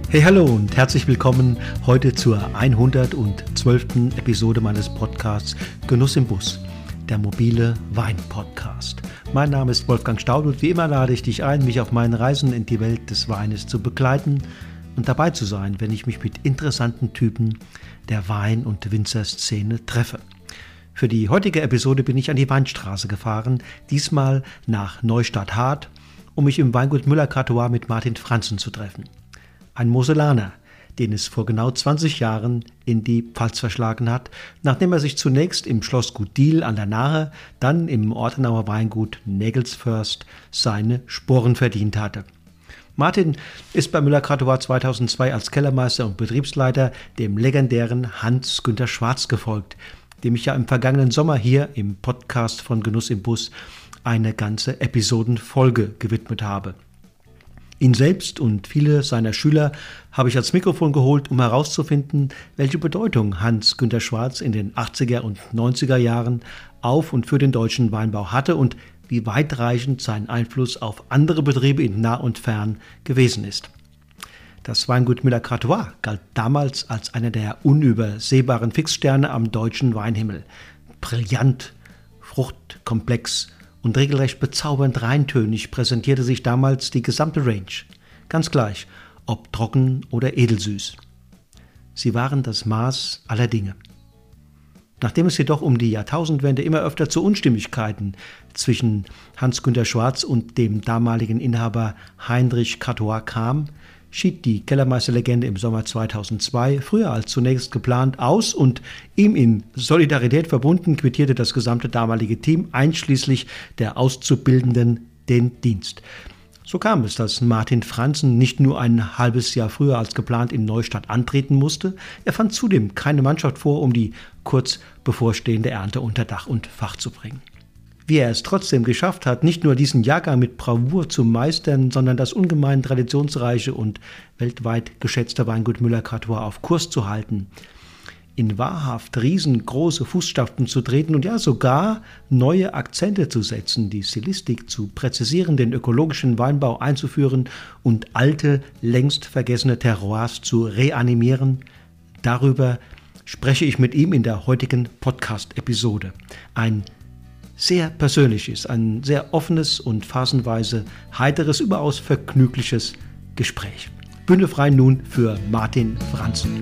Hey, hallo und herzlich willkommen heute zur 112. Episode meines Podcasts Genuss im Bus, der mobile Wein-Podcast. Mein Name ist Wolfgang Staud und wie immer lade ich dich ein, mich auf meinen Reisen in die Welt des Weines zu begleiten und dabei zu sein, wenn ich mich mit interessanten Typen der Wein- und Winzerszene treffe. Für die heutige Episode bin ich an die Weinstraße gefahren, diesmal nach Neustadt-Hart, um mich im Weingut Müller-Cartois mit Martin Franzen zu treffen. Ein Moselaner, den es vor genau 20 Jahren in die Pfalz verschlagen hat, nachdem er sich zunächst im Schlossgut Diehl an der Nahe, dann im Ortenauer Weingut Nägelsförst seine Sporen verdient hatte. Martin ist bei Müller-Cartois 2002 als Kellermeister und Betriebsleiter dem legendären Hans-Günter Schwarz gefolgt, dem ich ja im vergangenen Sommer hier im Podcast von Genuss im Bus eine ganze Episodenfolge gewidmet habe. Ihn selbst und viele seiner Schüler habe ich ans Mikrofon geholt, um herauszufinden, welche Bedeutung Hans-Günter Schwarz in den 80er und 90er Jahren auf und für den deutschen Weinbau hatte und wie weitreichend sein Einfluss auf andere Betriebe in nah und fern gewesen ist. Das Weingut Müller-Cartois galt damals als einer der unübersehbaren Fixsterne am deutschen Weinhimmel. Brillant, fruchtkomplex und regelrecht bezaubernd reintönig präsentierte sich damals die gesamte Range. Ganz gleich, ob trocken oder edelsüß. Sie waren das Maß aller Dinge. Nachdem es jedoch um die Jahrtausendwende immer öfter zu Unstimmigkeiten zwischen Hans-Günter Schwarz und dem damaligen Inhaber Heinrich Cartois kam, schied die Kellermeisterlegende im Sommer 2002 früher als zunächst geplant aus und ihm in Solidarität verbunden quittierte das gesamte damalige Team einschließlich der Auszubildenden den Dienst. So kam es, dass Martin Franzen nicht nur ein halbes Jahr früher als geplant in Neustadt antreten musste, er fand zudem keine Mannschaft vor, um die kurz bevorstehende Ernte unter Dach und Fach zu bringen. Wie er es trotzdem geschafft hat, nicht nur diesen Jahrgang mit Bravour zu meistern, sondern das ungemein traditionsreiche und weltweit geschätzte Weingut Müller-Cartois auf Kurs zu halten, in wahrhaft riesengroße Fußstapfen zu treten und ja sogar neue Akzente zu setzen, die Stilistik zu präzisieren, den ökologischen Weinbau einzuführen und alte, längst vergessene Terroirs zu reanimieren, darüber spreche ich mit ihm in der heutigen Podcast-Episode. Ein sehr persönliches, ein sehr offenes und phasenweise heiteres, überaus vergnügliches Gespräch. Bühne frei nun für Martin Franzen.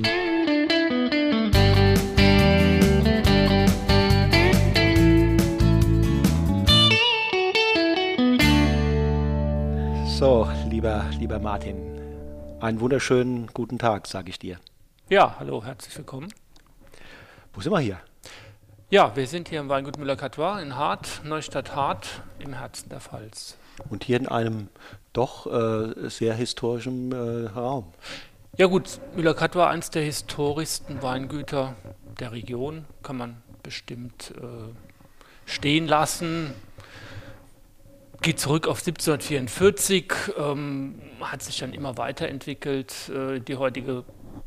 So, lieber Martin, einen wunderschönen guten Tag, sage ich dir. Ja, hallo, herzlich willkommen. Wo sind wir hier? Ja, wir sind hier im Weingut Müller-Cartois in Hart, Neustadt-Hart, im Herzen der Pfalz. Und hier in einem doch sehr historischen Raum. Ja gut, Müller-Cartois, eines der historischsten Weingüter der Region, kann man bestimmt stehen lassen. Geht zurück auf 1744, hat sich dann immer weiterentwickelt. Die heutige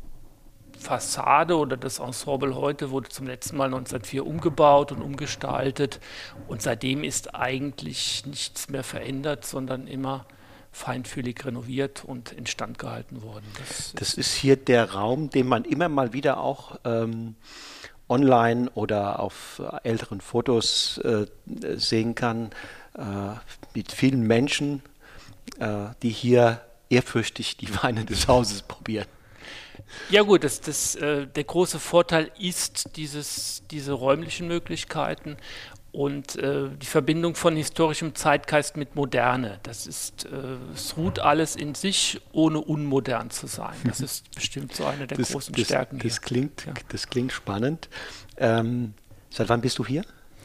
Fassade oder das Ensemble heute wurde zum letzten Mal 1904 umgebaut und umgestaltet und seitdem ist eigentlich nichts mehr verändert, sondern immer feinfühlig renoviert und instand gehalten worden. Das ist hier der Raum, den man immer mal wieder auch online oder auf älteren Fotos sehen kann, mit vielen Menschen, die hier ehrfürchtig die Weine des Hauses probieren. Ja gut, der große Vorteil ist diese räumlichen Möglichkeiten und die Verbindung von historischem Zeitgeist mit Moderne. Es ruht alles in sich, ohne unmodern zu sein. Das ist bestimmt so eine der großen Stärken hier. Das klingt spannend. Seit wann bist du hier?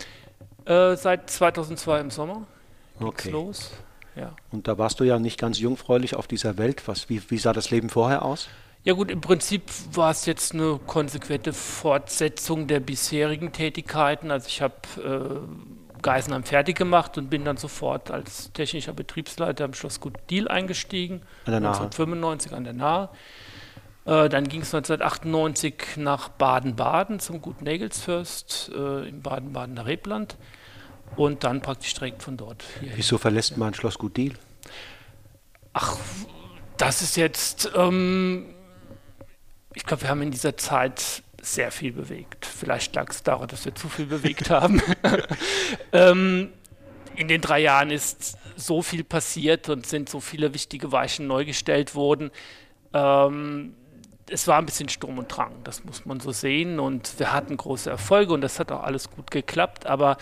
Seit 2002 im Sommer ging's los. Ja. Und da warst du ja nicht ganz jungfräulich auf dieser Welt. Wie sah das Leben vorher aus? Ja gut, im Prinzip war es jetzt eine konsequente Fortsetzung der bisherigen Tätigkeiten. Also ich habe Geisenheim fertig gemacht und bin dann sofort als technischer Betriebsleiter am Schlossgut Diehl eingestiegen, 1995 an der Nahe. Dann ging es 1998 nach Baden-Baden zum Gut Nägelsförst im Baden-Badener Rebland und dann praktisch direkt von dort hierhin. Wieso verlässt man Schlossgut Diehl? Ach, Das ist jetzt, ich glaube, wir haben in dieser Zeit sehr viel bewegt. Vielleicht lag es daran, dass wir zu viel bewegt haben. In den 3 Jahren ist so viel passiert und sind so viele wichtige Weichen neu gestellt worden. Es war ein bisschen Sturm und Drang, das muss man so sehen. Und wir hatten große Erfolge und das hat auch alles gut geklappt. Aber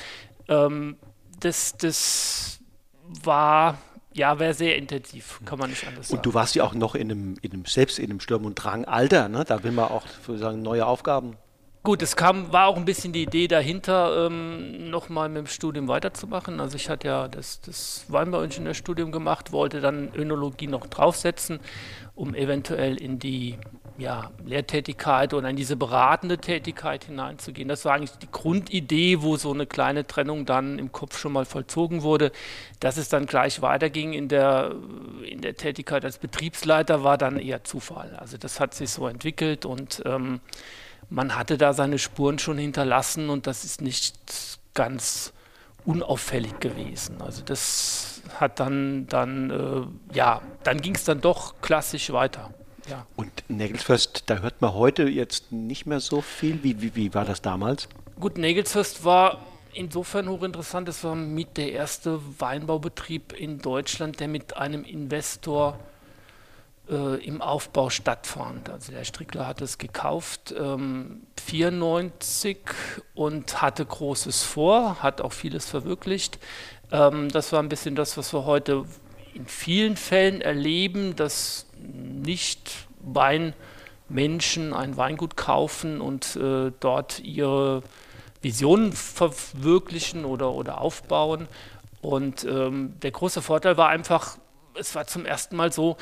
das war sehr intensiv, kann man nicht anders sagen. Und du warst ja auch noch selbst in einem Sturm- und Drang-Alter, ne? Da will man auch sozusagen neue Aufgaben. Gut, war auch ein bisschen die Idee dahinter, nochmal mit dem Studium weiterzumachen. Also ich hatte ja das Weinbauingenieurstudium gemacht, wollte dann Önologie noch draufsetzen, um eventuell in die Lehrtätigkeit oder in diese beratende Tätigkeit hineinzugehen. Das war eigentlich die Grundidee, wo so eine kleine Trennung dann im Kopf schon mal vollzogen wurde. Dass es dann gleich weiterging in der Tätigkeit als Betriebsleiter, war dann eher Zufall. Also das hat sich so entwickelt und man hatte da seine Spuren schon hinterlassen und das ist nicht ganz unauffällig gewesen. Also das hat dann ging es dann doch klassisch weiter. Ja. Und Nägelshöst, da hört man heute jetzt nicht mehr so viel. Wie war das damals? Gut, Nägelshöst war insofern hochinteressant. Es war mit der erste Weinbaubetrieb in Deutschland, der mit einem Investor im Aufbau stattfand. Also der Strickler hat es gekauft 1994 und hatte Großes vor, hat auch vieles verwirklicht. Das war ein bisschen das, was wir heute in vielen Fällen erleben, dass nicht Weinmenschen ein Weingut kaufen und dort ihre Visionen verwirklichen oder aufbauen. Und der große Vorteil war einfach, es war zum ersten Mal so,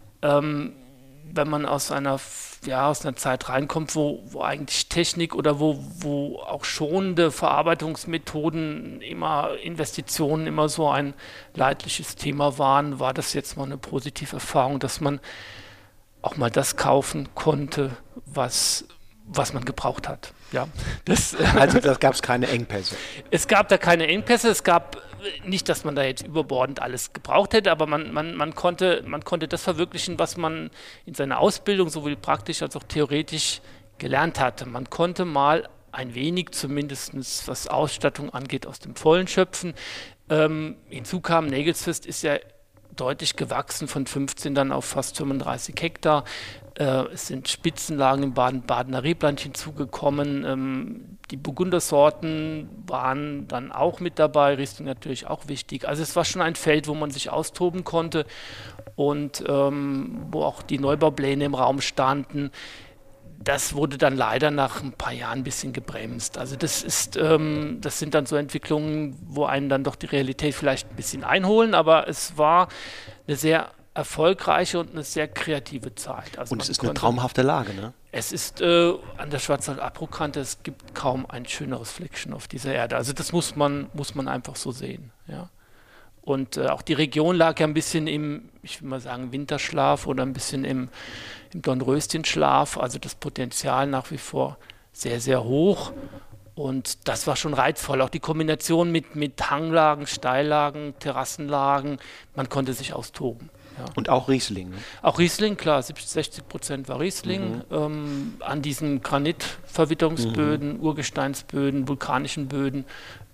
wenn man aus einer Zeit reinkommt, wo eigentlich Technik oder wo auch schonende Verarbeitungsmethoden Investitionen immer so ein leidliches Thema waren, war das jetzt mal eine positive Erfahrung, dass man auch mal das kaufen konnte, was man gebraucht hat. Ja, also da gab es keine Engpässe. Es gab da keine Engpässe, es gab nicht, dass man da jetzt überbordend alles gebraucht hätte, aber man konnte das verwirklichen, was man in seiner Ausbildung sowohl praktisch als auch theoretisch gelernt hatte. Man konnte mal ein wenig, zumindest was Ausstattung angeht, aus dem Vollen schöpfen. Hinzu kam, Nägelshöst ist ja deutlich gewachsen, von 15 dann auf fast 35 Hektar. Es sind Spitzenlagen im Badener Rebland hinzugekommen. Die Burgundersorten waren dann auch mit dabei, Riesling natürlich auch wichtig. Also es war schon ein Feld, wo man sich austoben konnte und wo auch die Neubaupläne im Raum standen. Das wurde dann leider nach ein paar Jahren ein bisschen gebremst. Also das sind dann so Entwicklungen, wo einen dann doch die Realität vielleicht ein bisschen einholen, aber es war eine sehr erfolgreiche und eine sehr kreative Zeit. Also und es ist eine traumhafte Lage, ne? Es ist an der Schwarzwald-Abbruchkante, es gibt kaum ein schöneres Fleckchen auf dieser Erde. Also das muss man einfach so sehen, ja. Und auch die Region lag ja ein bisschen ich will mal sagen, Winterschlaf oder ein bisschen im Dornröschenschlaf. Also das Potenzial nach wie vor sehr, sehr hoch. Und das war schon reizvoll. Auch die Kombination mit Hanglagen, Steillagen, Terrassenlagen. Man konnte sich austoben. Ja. Und auch Riesling, ne? Auch Riesling, klar, 60% war Riesling. An diesen Granitverwitterungsböden, Urgesteinsböden, vulkanischen Böden.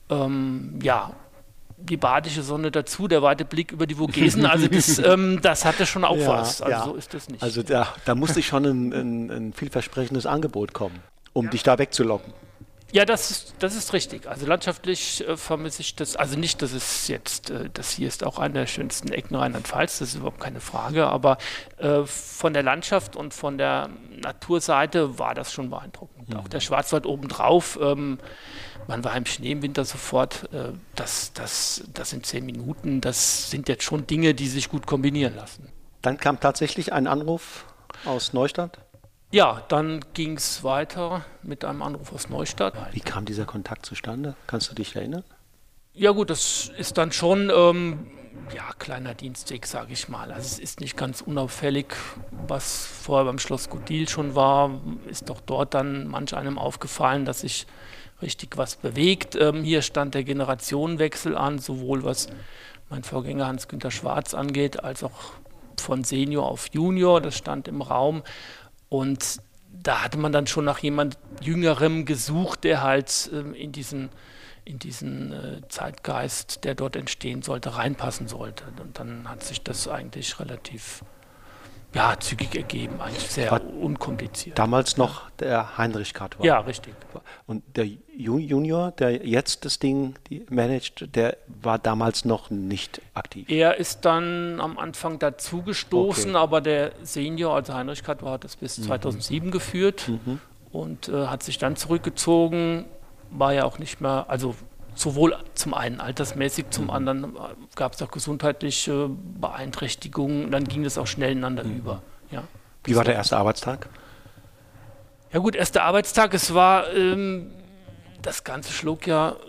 Die badische Sonne dazu, der weite Blick über die Vogesen, also das hatte schon auch was, also so ist das nicht. Also da musste schon ein vielversprechendes Angebot kommen, um dich da wegzulocken. Ja, das ist richtig. Also landschaftlich vermisse ich das, also nicht, dass es jetzt, das hier ist auch eine der schönsten Ecken Rheinland-Pfalz, das ist überhaupt keine Frage, aber von der Landschaft und von der Naturseite war das schon beeindruckend. Auch der Schwarzwald obendrauf, man war im Schnee im Winter sofort, das in 10 Minuten, das sind jetzt schon Dinge, die sich gut kombinieren lassen. Dann kam tatsächlich ein Anruf aus Neustadt? Ja, dann ging es weiter mit einem Anruf aus Neustadt. Wie kam dieser Kontakt zustande? Kannst du dich erinnern? Ja gut, das ist dann schon kleiner Dienstweg, sage ich mal. Also es ist nicht ganz unauffällig, was vorher beim Schloss Gudil schon war, ist doch dort dann manch einem aufgefallen, dass sich richtig was bewegt. Hier stand der Generationenwechsel an, sowohl was mein Vorgänger Hans-Günther Schwarz angeht, als auch von Senior auf Junior, das stand im Raum. Und da hatte man dann schon nach jemand Jüngerem gesucht, der halt in diesen Zeitgeist, der dort entstehen sollte, reinpassen sollte. Und dann hat sich das eigentlich relativ zügig ergeben, eigentlich sehr unkompliziert. Damals noch der Heinrich Catois. Ja, richtig. Und der Junior, der jetzt das Ding managt, der war damals noch nicht aktiv. Er ist dann am Anfang dazugestoßen, aber der Senior, also Heinrich Catois, hat das bis 2007 geführt und hat sich dann zurückgezogen, war ja auch nicht mehr, also sowohl zum einen altersmäßig, zum anderen gab es auch gesundheitliche Beeinträchtigungen. Dann ging das auch schnell ineinander über. Ja. Wie war der erste Arbeitstag? Ja gut, erster Arbeitstag, es war, das Ganze schlug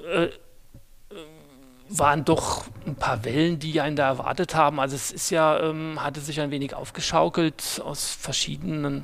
waren doch ein paar Wellen, die einen da erwartet haben. Also es ist hatte sich ein wenig aufgeschaukelt aus verschiedenen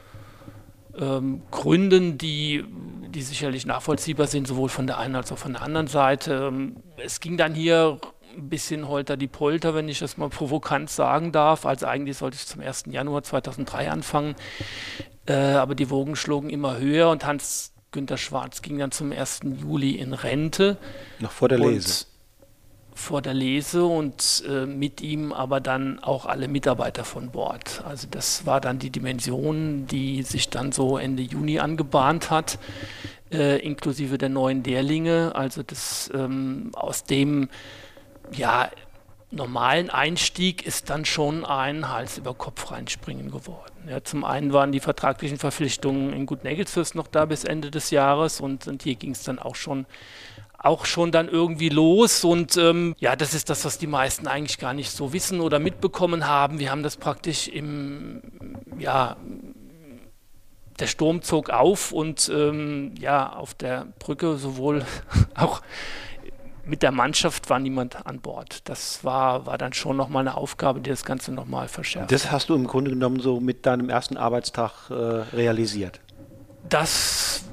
Gründen, die sicherlich nachvollziehbar sind, sowohl von der einen als auch von der anderen Seite. Es ging dann hier ein bisschen holter die Polter, wenn ich das mal provokant sagen darf. Also eigentlich sollte ich zum 1. Januar 2003 anfangen, aber die Wogen schlugen immer höher und Hans-Günter Schwarz ging dann zum 1. Juli in Rente. Noch vor der Lese. Vor der Lese und mit ihm aber dann auch alle Mitarbeiter von Bord. Also das war dann die Dimension, die sich dann so Ende Juni angebahnt hat, inklusive der neuen Lehrlinge. Also das aus dem normalen Einstieg ist dann schon ein Hals über Kopf reinspringen geworden. Ja, zum einen waren die vertraglichen Verpflichtungen in Gut-Negelsfürst noch da bis Ende des Jahres und hier ging es dann auch schon dann irgendwie los und das ist das, was die meisten eigentlich gar nicht so wissen oder mitbekommen haben. Wir haben das praktisch der Sturm zog auf und auf der Brücke sowohl auch mit der Mannschaft war niemand an Bord. Das war dann schon nochmal eine Aufgabe, die das Ganze nochmal verschärft. Das hast du im Grunde genommen so mit deinem ersten Arbeitstag realisiert? Das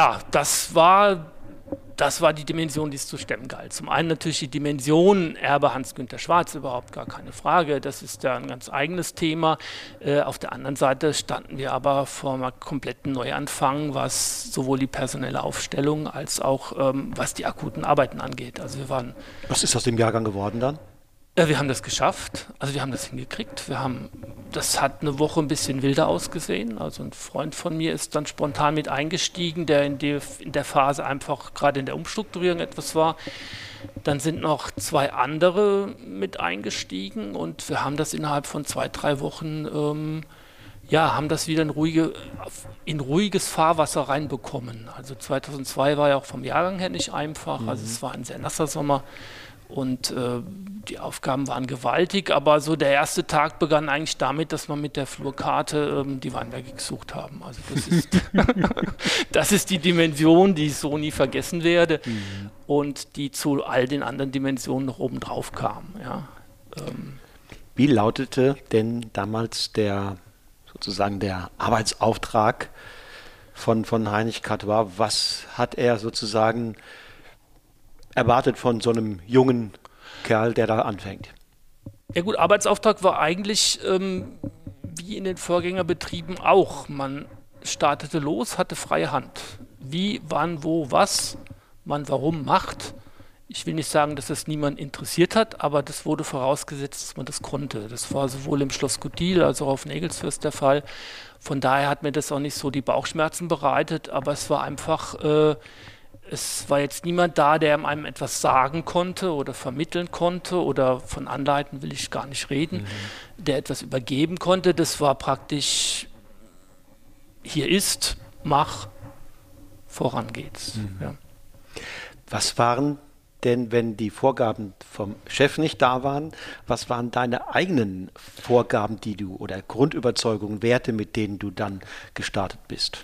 war die Dimension, die es zu stemmen galt. Zum einen natürlich die Dimension Erbe Hans-Günter Schwarz, überhaupt gar keine Frage. Das ist ja ein ganz eigenes Thema. Auf der anderen Seite standen wir aber vor einem kompletten Neuanfang, was sowohl die personelle Aufstellung als auch was die akuten Arbeiten angeht. Also was ist aus dem Jahrgang geworden dann? Wir haben das geschafft, also wir haben das hingekriegt. Das hat eine Woche ein bisschen wilder ausgesehen. Also ein Freund von mir ist dann spontan mit eingestiegen, der in der Phase einfach gerade in der Umstrukturierung etwas war. Dann sind noch 2 andere mit eingestiegen und wir haben das innerhalb von 2-3 Wochen haben das wieder in ruhiges Fahrwasser reinbekommen. Also 2002 war ja auch vom Jahrgang her nicht einfach, also es war ein sehr nasser Sommer. Und die Aufgaben waren gewaltig, aber so der erste Tag begann eigentlich damit, dass wir mit der Flurkarte die Weinberge gesucht haben. Also das ist die Dimension, die ich so nie vergessen werde und die zu all den anderen Dimensionen noch oben drauf kam. Ja. Wie lautete denn damals der Arbeitsauftrag von Heinrich Catois? Was hat er sozusagen erwartet von so einem jungen Kerl, der da anfängt? Ja gut, Arbeitsauftrag war eigentlich wie in den Vorgängerbetrieben auch. Man startete los, hatte freie Hand. Wie, wann, wo, was man warum macht. Ich will nicht sagen, dass das niemand interessiert hat, aber das wurde vorausgesetzt, dass man das konnte. Das war sowohl im Schloss Guttil als auch auf Negelsfürst der Fall. Von daher hat mir das auch nicht so die Bauchschmerzen bereitet, aber es war einfach... Es war jetzt niemand da, der einem etwas sagen konnte oder vermitteln konnte oder von Anleiten will ich gar nicht reden, der etwas übergeben konnte. Das war praktisch, hier ist, mach, voran geht's. Ja. Was waren denn, wenn die Vorgaben vom Chef nicht da waren, was waren deine eigenen Vorgaben, oder Grundüberzeugungen, Werte, mit denen du dann gestartet bist?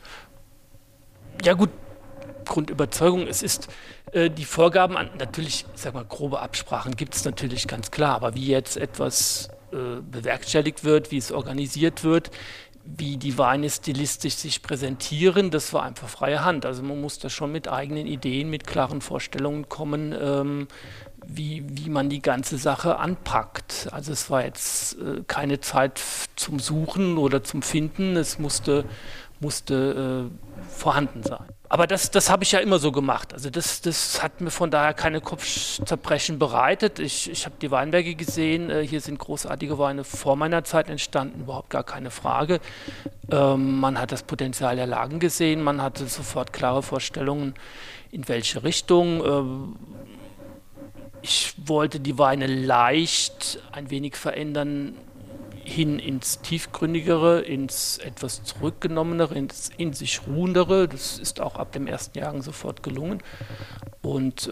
Ja gut, Grundüberzeugung, es ist die Vorgaben, natürlich, ich sag mal, grobe Absprachen gibt es natürlich ganz klar, aber wie jetzt etwas bewerkstelligt wird, wie es organisiert wird, wie die Weine stilistisch sich präsentieren, das war einfach freie Hand. Also man muss da schon mit eigenen Ideen, mit klaren Vorstellungen kommen, wie man die ganze Sache anpackt. Also es war jetzt keine Zeit zum Suchen oder zum Finden, es musste vorhanden sein. Aber das habe ich ja immer so gemacht. Also das hat mir von daher keine Kopfzerbrechen bereitet. Ich habe die Weinberge gesehen, hier sind großartige Weine vor meiner Zeit entstanden, überhaupt gar keine Frage. Man hat das Potenzial der Lagen gesehen, man hatte sofort klare Vorstellungen, in welche Richtung. Ich wollte die Weine leicht ein wenig verändern, hin ins Tiefgründigere, ins etwas Zurückgenommenere, ins in sich Ruhendere. Das ist auch ab dem ersten Jahrgang sofort gelungen. Und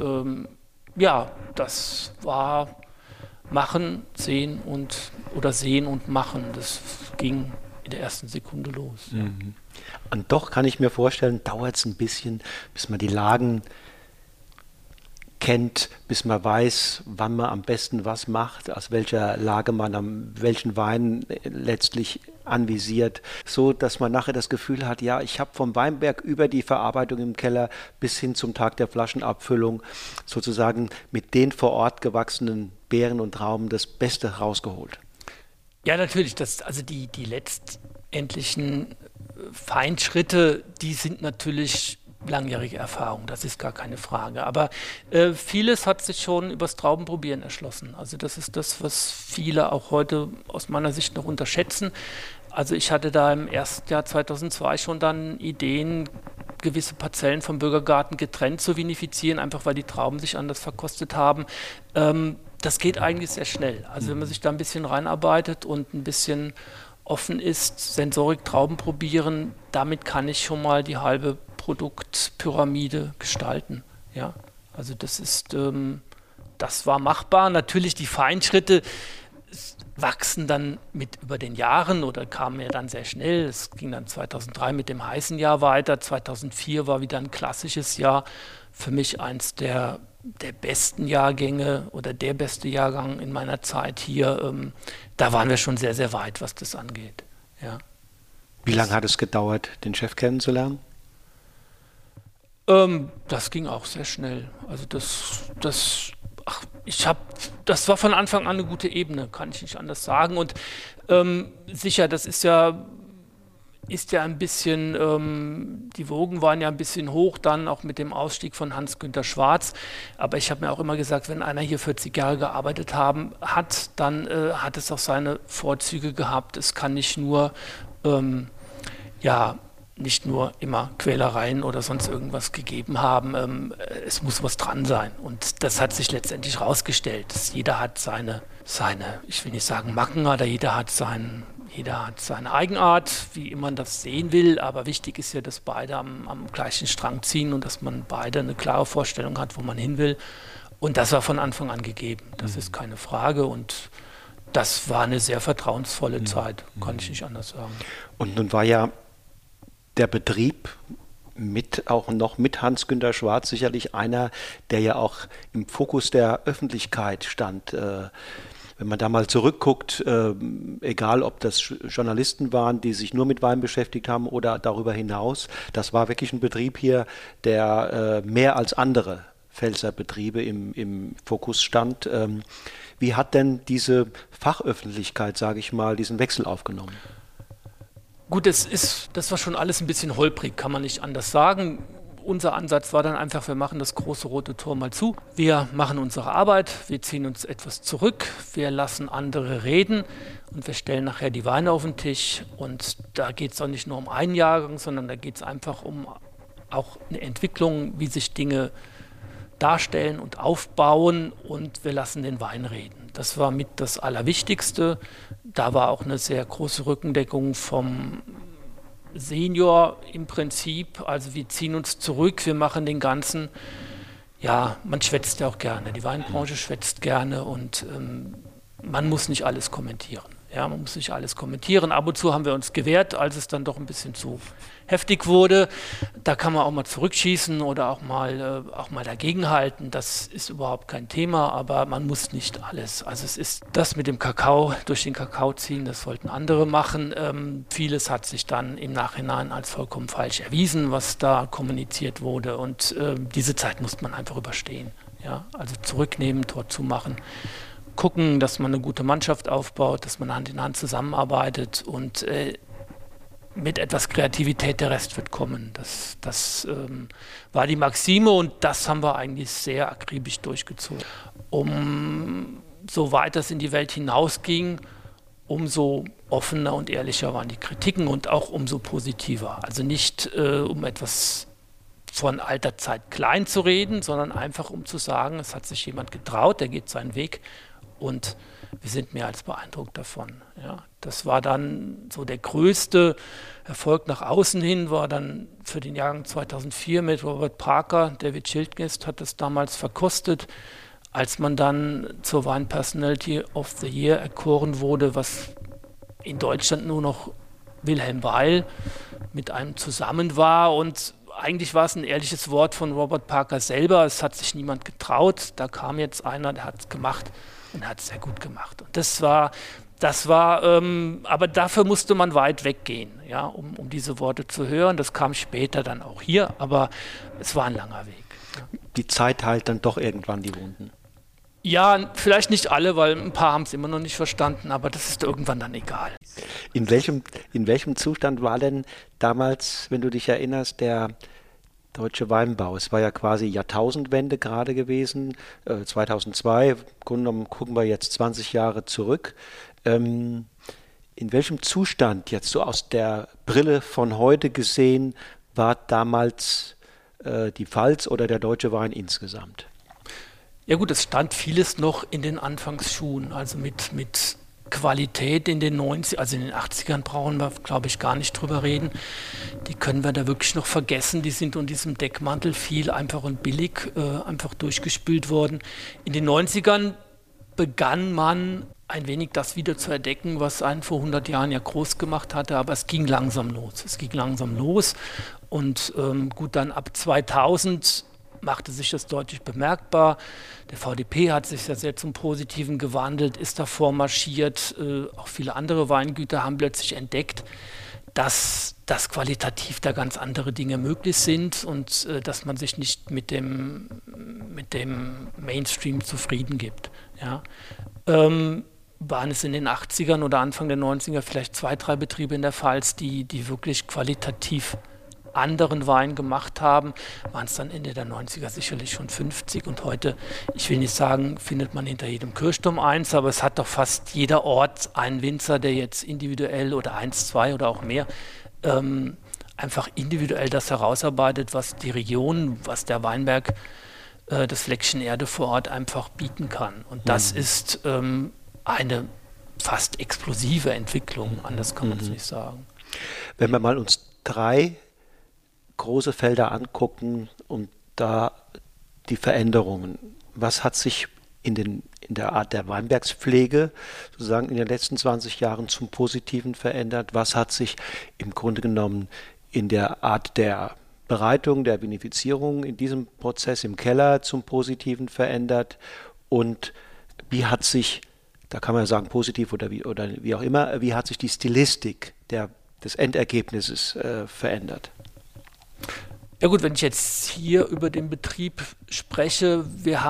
das war Machen, Sehen und Machen. Das ging in der ersten Sekunde los. Ja. Und doch kann ich mir vorstellen, dauert es ein bisschen, bis man die Lagen kennt, bis man weiß, wann man am besten was macht, aus welcher Lage man welchen Wein letztlich anvisiert, so dass man nachher das Gefühl hat, ja, ich habe vom Weinberg über die Verarbeitung im Keller bis hin zum Tag der Flaschenabfüllung sozusagen mit den vor Ort gewachsenen Beeren und Trauben das Beste rausgeholt. Ja, natürlich. Also die letztendlichen Feinschritte, die sind natürlich langjährige Erfahrung, das ist gar keine Frage. Aber vieles hat sich schon übers Traubenprobieren erschlossen. Also das ist das, was viele auch heute aus meiner Sicht noch unterschätzen. Also ich hatte da im ersten Jahr 2002 schon dann Ideen, gewisse Parzellen vom Bürgergarten getrennt zu vinifizieren, einfach weil die Trauben sich anders verkostet haben. Das geht eigentlich sehr schnell. Also wenn man sich da ein bisschen reinarbeitet und ein bisschen offen ist, Sensorik, Trauben probieren, damit kann ich schon mal die halbe Produktpyramide gestalten. Ja, also das war machbar. Natürlich die Feinschritte wachsen dann mit über den Jahren oder kamen ja dann sehr schnell. Es ging dann 2003 mit dem heißen Jahr weiter. 2004 war wieder ein klassisches Jahr. Für mich eins der besten Jahrgänge oder der beste Jahrgang in meiner Zeit hier. Da waren wir schon sehr, sehr weit, was das angeht. Ja. Wie lange hat es gedauert, den Chef kennenzulernen? Das ging auch sehr schnell. Also das war von Anfang an eine gute Ebene, kann ich nicht anders sagen. Und sicher, das ist ja ein bisschen, die Wogen waren ja ein bisschen hoch, dann auch mit dem Ausstieg von Hans-Günter Schwarz. Aber ich habe mir auch immer gesagt, wenn einer hier 40 Jahre gearbeitet hat, dann hat es auch seine Vorzüge gehabt. Es kann nicht nur nicht nur immer Quälereien oder sonst irgendwas gegeben haben. Es muss was dran sein. Und das hat sich letztendlich rausgestellt. Jeder hat seine, ich will nicht sagen Macken, aber jeder hat seine Eigenart, wie immer man das sehen will. Aber wichtig ist ja, dass beide am gleichen Strang ziehen und dass man beide eine klare Vorstellung hat, wo man hin will. Und das war von Anfang an gegeben. Das ist keine Frage. Und das war eine sehr vertrauensvolle Zeit, kann ich nicht anders sagen. Und nun war ja der Betrieb auch noch mit Hans-Günter Schwarz sicherlich einer, der ja auch im Fokus der Öffentlichkeit stand. Wenn man da mal zurückguckt, egal ob das Journalisten waren, die sich nur mit Wein beschäftigt haben oder darüber hinaus, das war wirklich ein Betrieb hier, der mehr als andere Pfälzer Betriebe im Fokus stand. Wie hat denn diese Fachöffentlichkeit, sage ich mal, diesen Wechsel aufgenommen? Gut, das war schon alles ein bisschen holprig, kann man nicht anders sagen. Unser Ansatz war dann einfach, wir machen das große rote Tor mal zu. Wir machen unsere Arbeit, wir ziehen uns etwas zurück, wir lassen andere reden und wir stellen nachher die Weine auf den Tisch. Und da geht es auch nicht nur um einen Jahrgang, sondern da geht es einfach um auch eine Entwicklung, wie sich Dinge darstellen und aufbauen, und wir lassen den Wein reden. Das war mit das Allerwichtigste. Da war auch eine sehr große Rückendeckung vom Senior im Prinzip. Also wir ziehen uns zurück, wir machen den ganzen, ja, man schwätzt ja auch gerne, die Weinbranche schwätzt gerne und man muss nicht alles kommentieren. Ja, man muss nicht alles kommentieren. Ab und zu haben wir uns gewehrt, als es dann doch ein bisschen zu heftig wurde. Da kann man auch mal zurückschießen oder auch mal dagegenhalten. Das ist überhaupt kein Thema, aber man muss nicht alles. Also es ist das mit dem Kakao, durch den Kakao ziehen, das wollten andere machen. Vieles hat sich dann im Nachhinein als vollkommen falsch erwiesen, was da kommuniziert wurde. Und diese Zeit muss man einfach überstehen. Ja, also zurücknehmen, Tor zumachen, gucken, dass man eine gute Mannschaft aufbaut, dass man Hand in Hand zusammenarbeitet und mit etwas Kreativität der Rest wird kommen. Das war die Maxime und das haben wir eigentlich sehr akribisch durchgezogen. So weit es in die Welt hinausging, umso offener und ehrlicher waren die Kritiken und auch umso positiver. Also nicht um etwas von alter Zeit klein zu reden, sondern einfach um zu sagen, es hat sich jemand getraut, der geht seinen Weg und wir sind mehr als beeindruckt davon. Ja, das war dann so der größte Erfolg nach außen hin, war dann für den Jahrgang 2004 mit Robert Parker. David Schildknecht hat das damals verkostet, als man dann zur Wine Personality of the Year erkoren wurde, was in Deutschland nur noch Wilhelm Weil mit einem zusammen war. Und eigentlich war es ein ehrliches Wort von Robert Parker selber. Es hat sich niemand getraut. Da kam jetzt einer, der hat es gemacht und hat es sehr gut gemacht. Und das war, aber dafür musste man weit weggehen, ja, um diese Worte zu hören. Das kam später dann auch hier, aber es war ein langer Weg. Ja. Die Zeit heilt dann doch irgendwann die Wunden. Ja, vielleicht nicht alle, weil ein paar haben es immer noch nicht verstanden, aber das ist irgendwann dann egal. In welchem Zustand war denn damals, wenn du dich erinnerst, der deutsche Weinbau? Es war ja quasi Jahrtausendwende gerade gewesen, 2002, im Grunde genommen gucken wir jetzt 20 Jahre zurück. In welchem Zustand, jetzt so aus der Brille von heute gesehen, war damals die Pfalz oder der deutsche Wein insgesamt? Ja gut, es stand vieles noch in den Anfangsschuhen, also mit Qualität in den 90, also in den 80ern brauchen wir, glaube ich, gar nicht drüber reden. Die können wir da wirklich noch vergessen. Die sind unter diesem Deckmantel viel einfach und billig einfach durchgespült worden. In den 90ern begann man ein wenig das wieder zu entdecken, was einen vor 100 Jahren ja groß gemacht hatte, aber es ging langsam los. Und gut, dann ab 2000 machte sich das deutlich bemerkbar. Der VDP hat sich ja sehr zum Positiven gewandelt, ist davor marschiert. Auch viele andere Weingüter haben plötzlich entdeckt, dass qualitativ da ganz andere Dinge möglich sind und dass man sich nicht mit dem Mainstream zufrieden gibt. Ja. Waren es in den 80ern oder Anfang der 90er vielleicht 2, 3 Betriebe in der Pfalz, die wirklich qualitativ anderen Wein gemacht haben, waren es dann Ende der 90er sicherlich schon 50 und heute, ich will nicht sagen, findet man hinter jedem Kirchturm eins, aber es hat doch fast jeder Ort einen Winzer, der jetzt individuell oder 1, 2 oder auch mehr einfach individuell das herausarbeitet, was die Region, was der Weinberg, das Fleckchen Erde vor Ort einfach bieten kann. Und das ist eine fast explosive Entwicklung, anders kann man es nicht sagen. Wenn wir mal uns 3 große Felder angucken und da die Veränderungen. Was hat sich in der Art der Weinbergspflege sozusagen in den letzten 20 Jahren zum Positiven verändert? Was hat sich im Grunde genommen in der Art der Bereitung, der Vinifizierung in diesem Prozess im Keller zum Positiven verändert? Und wie hat sich, da kann man ja sagen positiv oder wie auch immer, wie hat sich die Stilistik des Endergebnisses verändert? Ja gut, wenn ich jetzt hier über den Betrieb spreche, hier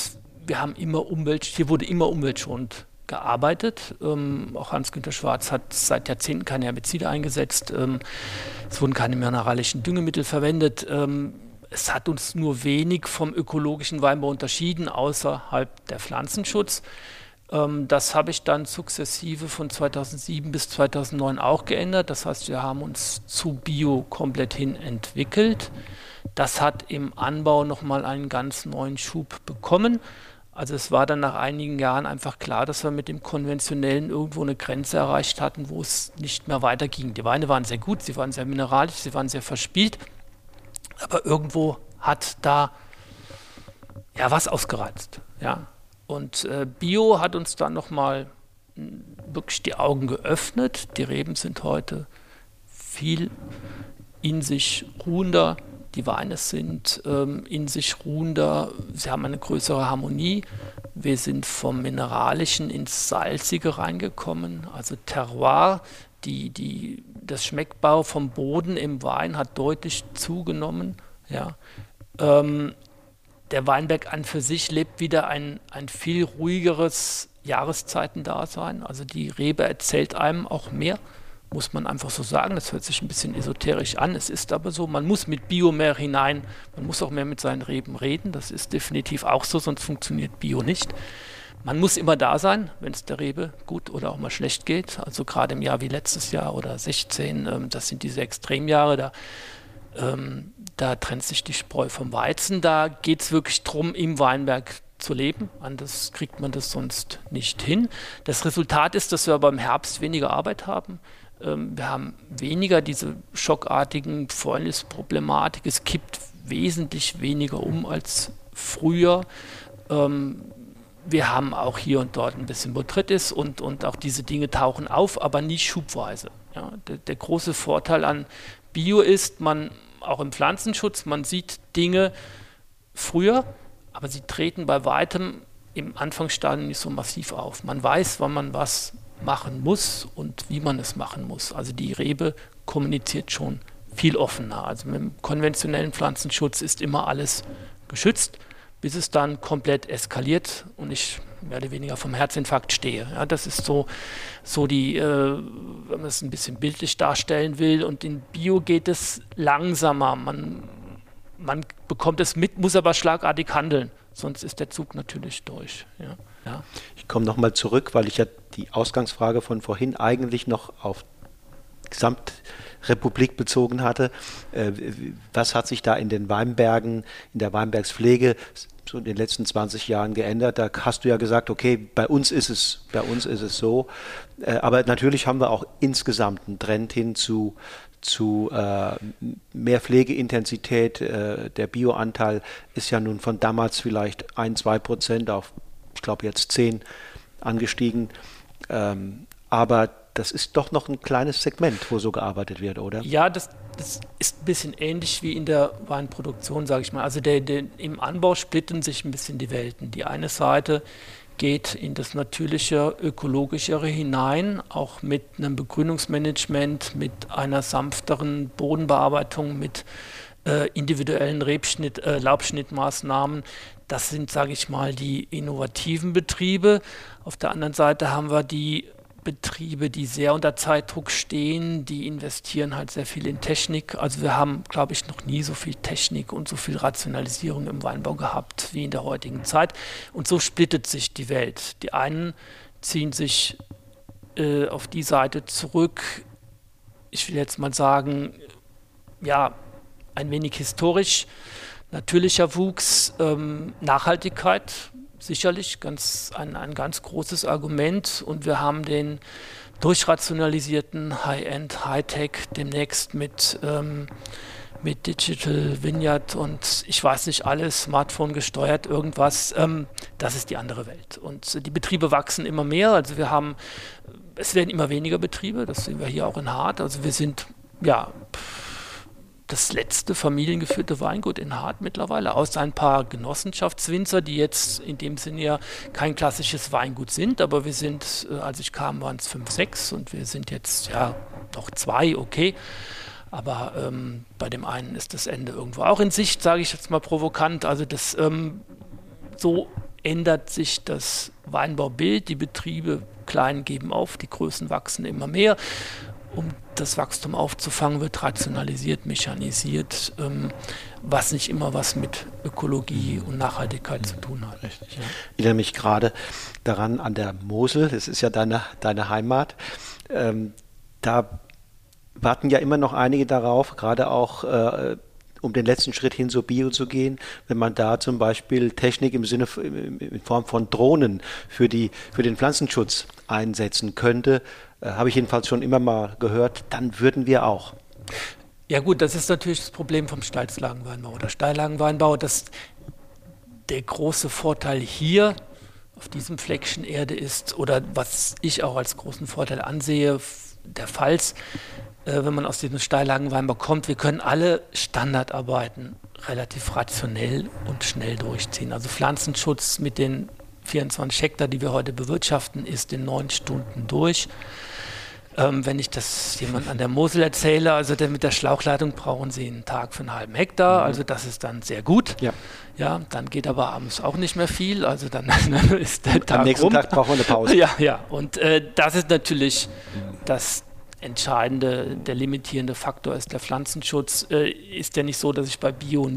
wurde immer umweltschonend gearbeitet. Auch Hans-Günter Schwarz hat seit Jahrzehnten keine Herbizide eingesetzt. Es wurden keine mineralischen Düngemittel verwendet. Es hat uns nur wenig vom ökologischen Weinbau unterschieden, außerhalb der Pflanzenschutz. Das habe ich dann sukzessive von 2007 bis 2009 auch geändert. Das heißt, wir haben uns zu Bio komplett hin entwickelt. Das hat im Anbau nochmal einen ganz neuen Schub bekommen. Also es war dann nach einigen Jahren einfach klar, dass wir mit dem Konventionellen irgendwo eine Grenze erreicht hatten, wo es nicht mehr weiterging. Die Weine waren sehr gut, sie waren sehr mineralisch, sie waren sehr verspielt. Aber irgendwo hat da ja was ausgereizt, ja. Und Bio hat uns dann nochmal wirklich die Augen geöffnet. Die Reben sind heute viel in sich ruhender. Die Weine sind in sich ruhender. Sie haben eine größere Harmonie. Wir sind vom Mineralischen ins Salzige reingekommen. Also Terroir, das Schmeckbau vom Boden im Wein hat deutlich zugenommen. Ja. der Weinberg an für sich lebt wieder ein viel ruhigeres Jahreszeitendasein. Also die Rebe erzählt einem auch mehr, muss man einfach so sagen. Das hört sich ein bisschen esoterisch an. Es ist aber so, man muss mit Bio mehr hinein, man muss auch mehr mit seinen Reben reden. Das ist definitiv auch so, sonst funktioniert Bio nicht. Man muss immer da sein, wenn es der Rebe gut oder auch mal schlecht geht. Also gerade im Jahr wie letztes Jahr oder 16, das sind diese Extremjahre, da trennt sich die Spreu vom Weizen. Da geht es wirklich darum, im Weinberg zu leben. Anders kriegt man das sonst nicht hin. Das Resultat ist, dass wir aber im Herbst weniger Arbeit haben. Wir haben weniger diese schockartigen Fäulnisproblematik. Es kippt wesentlich weniger als früher. Wir haben auch hier und dort ein bisschen Botrytis und auch diese Dinge tauchen auf, aber nie schubweise. Ja, der große Vorteil an Bio ist, auch im Pflanzenschutz, man sieht Dinge früher, aber sie treten bei weitem im Anfangsstadium nicht so massiv auf. Man weiß, wann man was machen muss und wie man es machen muss. Also die Rebe kommuniziert schon viel offener. Also mit dem konventionellen Pflanzenschutz ist immer alles geschützt, bis es dann komplett eskaliert und ich mehr oder weniger vom Herzinfarkt stehe. Ja, das ist so die, wenn man es ein bisschen bildlich darstellen will. Und in Bio geht es langsamer. Man bekommt es mit, muss aber schlagartig handeln. Sonst ist der Zug natürlich durch. Ja. Ja. Ich komme nochmal zurück, weil ich ja die Ausgangsfrage von vorhin eigentlich noch auf Gesamtrepublik bezogen hatte. Was hat sich da in den Weinbergen, in der Weinbergspflege so in den letzten 20 Jahren geändert? Da hast du ja gesagt, okay, bei uns ist es so. Aber natürlich haben wir auch insgesamt einen Trend hin zu mehr Pflegeintensität. Der Bioanteil ist ja nun von damals vielleicht 1-2% auf, ich glaube jetzt 10 angestiegen. Aber das ist doch noch ein kleines Segment, wo so gearbeitet wird, oder? Ja, das ist ein bisschen ähnlich wie in der Weinproduktion, sage ich mal. Also im Anbau splitten sich ein bisschen die Welten. Die eine Seite geht in das natürliche, ökologischere hinein, auch mit einem Begrünungsmanagement, mit einer sanfteren Bodenbearbeitung, mit individuellen Laubschnittmaßnahmen. Das sind, sage ich mal, die innovativen Betriebe. Auf der anderen Seite haben wir die Betriebe, die sehr unter Zeitdruck stehen, die investieren halt sehr viel in Technik. Also wir haben, glaube ich, noch nie so viel Technik und so viel Rationalisierung im Weinbau gehabt wie in der heutigen Zeit. Und so splittet sich die Welt. Die einen ziehen sich auf die Seite zurück. Ich will jetzt mal sagen, ja, ein wenig historisch, natürlicher Wuchs, Nachhaltigkeit, sicherlich ein ganz großes Argument und wir haben den durchrationalisierten High-End, High-Tech demnächst mit Digital Vineyard und ich weiß nicht alles, Smartphone gesteuert, irgendwas, das ist die andere Welt. Und die Betriebe wachsen immer mehr, also es werden immer weniger Betriebe, das sehen wir hier auch in Hart, also wir sind, ja, das letzte familiengeführte Weingut in Hart mittlerweile, außer ein paar Genossenschaftswinzer, die jetzt in dem Sinne ja kein klassisches Weingut sind, aber wir sind, als ich kam, waren es 5, 6 und wir sind jetzt ja noch 2, okay. Aber bei dem einen ist das Ende irgendwo auch in Sicht, sage ich jetzt mal provokant. Also so ändert sich das Weinbaubild. Die Betriebe klein geben auf, die Größen wachsen immer mehr. Um das Wachstum aufzufangen, wird rationalisiert, mechanisiert, was nicht immer was mit Ökologie und Nachhaltigkeit zu tun hat. Richtig. Ja. Ich erinnere mich gerade daran an der Mosel, das ist ja deine Heimat. Da warten ja immer noch einige darauf, gerade auch um den letzten Schritt hin zu Bio zu gehen, wenn man da zum Beispiel Technik in Form von Drohnen für den Pflanzenschutz einsetzen könnte, habe ich jedenfalls schon immer mal gehört, dann würden wir auch. Ja gut, das ist natürlich das Problem vom Steilslagenweinbau oder Steillagenweinbau, dass der große Vorteil hier auf diesem Fleckchen Erde ist oder was ich auch als großen Vorteil ansehe, der Pfalz, wenn man aus diesem Steillagenweinbau kommt, wir können alle Standardarbeiten relativ rationell und schnell durchziehen. Also Pflanzenschutz mit den 24 Hektar, die wir heute bewirtschaften, ist in 9 Stunden durch. Wenn ich das jemand an der Mosel erzähle, also mit der Schlauchleitung brauchen Sie einen Tag für einen halben Hektar, also das ist dann sehr gut. Ja. Ja, dann geht aber abends auch nicht mehr viel, also dann ist der Tag Am nächsten Tag brauchen wir eine Pause. Ja. Und das ist natürlich das entscheidende, der limitierende Faktor ist der Pflanzenschutz. Ist ja nicht so, dass ich bei Bio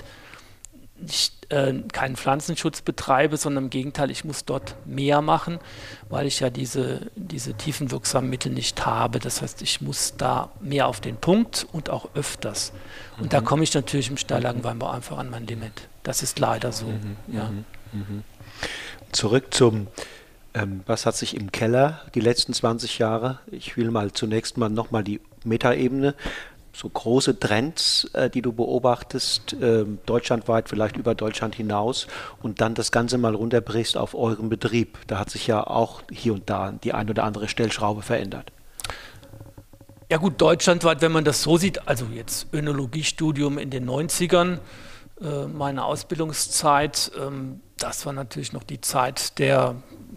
keinen Pflanzenschutz betreibe, sondern im Gegenteil, ich muss dort mehr machen, weil ich ja diese tiefenwirksamen Mittel nicht habe. Das heißt, ich muss da mehr auf den Punkt und auch öfters. Und da komme ich natürlich im Steillagenweinbau einfach an mein Limit. Das ist leider so. Ja. Zurück zum was hat sich im Keller die letzten 20 Jahre? Ich will zunächst mal nochmal die Metaebene, so große Trends, die du beobachtest, deutschlandweit, vielleicht über Deutschland hinaus und dann das Ganze mal runterbrichst auf euren Betrieb. Da hat sich ja auch hier und da die ein oder andere Stellschraube verändert. Ja gut, deutschlandweit, wenn man das so sieht, also jetzt Önologiestudium in den 90ern, meine Ausbildungszeit, das war natürlich noch die Zeit der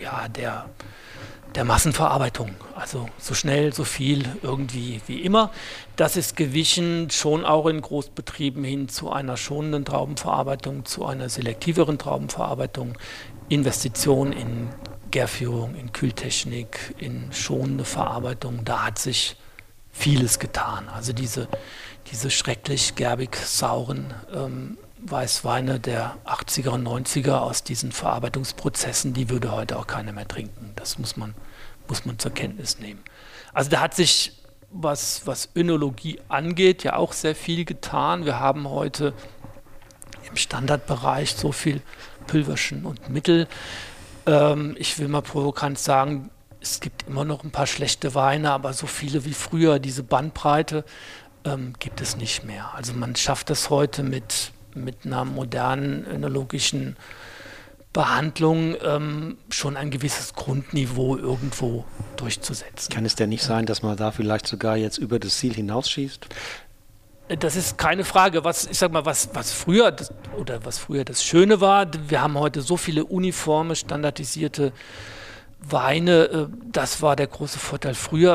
Massenverarbeitung. Also so schnell, so viel, irgendwie wie immer. Das ist gewichen schon auch in Großbetrieben hin zu einer schonenden Traubenverarbeitung, zu einer selektiveren Traubenverarbeitung, Investition in Gärführung, in Kühltechnik, in schonende Verarbeitung. Da hat sich vieles getan. Also diese schrecklich gerbig sauren Weißweine der 80er und 90er aus diesen Verarbeitungsprozessen, die würde heute auch keiner mehr trinken. Das muss man zur Kenntnis nehmen. Also da hat sich, was Önologie angeht, ja auch sehr viel getan. Wir haben heute im Standardbereich so viel Pülverchen und Mittel. Ich will mal provokant sagen, es gibt immer noch ein paar schlechte Weine, aber so viele wie früher, diese Bandbreite, gibt es nicht mehr. Also man schafft es heute mit einer modernen önologischen Behandlung schon ein gewisses Grundniveau irgendwo durchzusetzen. Kann es denn nicht sein, dass man da vielleicht sogar jetzt über das Ziel hinausschießt? Das ist keine Frage. Was früher das Schöne war, wir haben heute so viele uniforme, standardisierte Weine, das war der große Vorteil früher.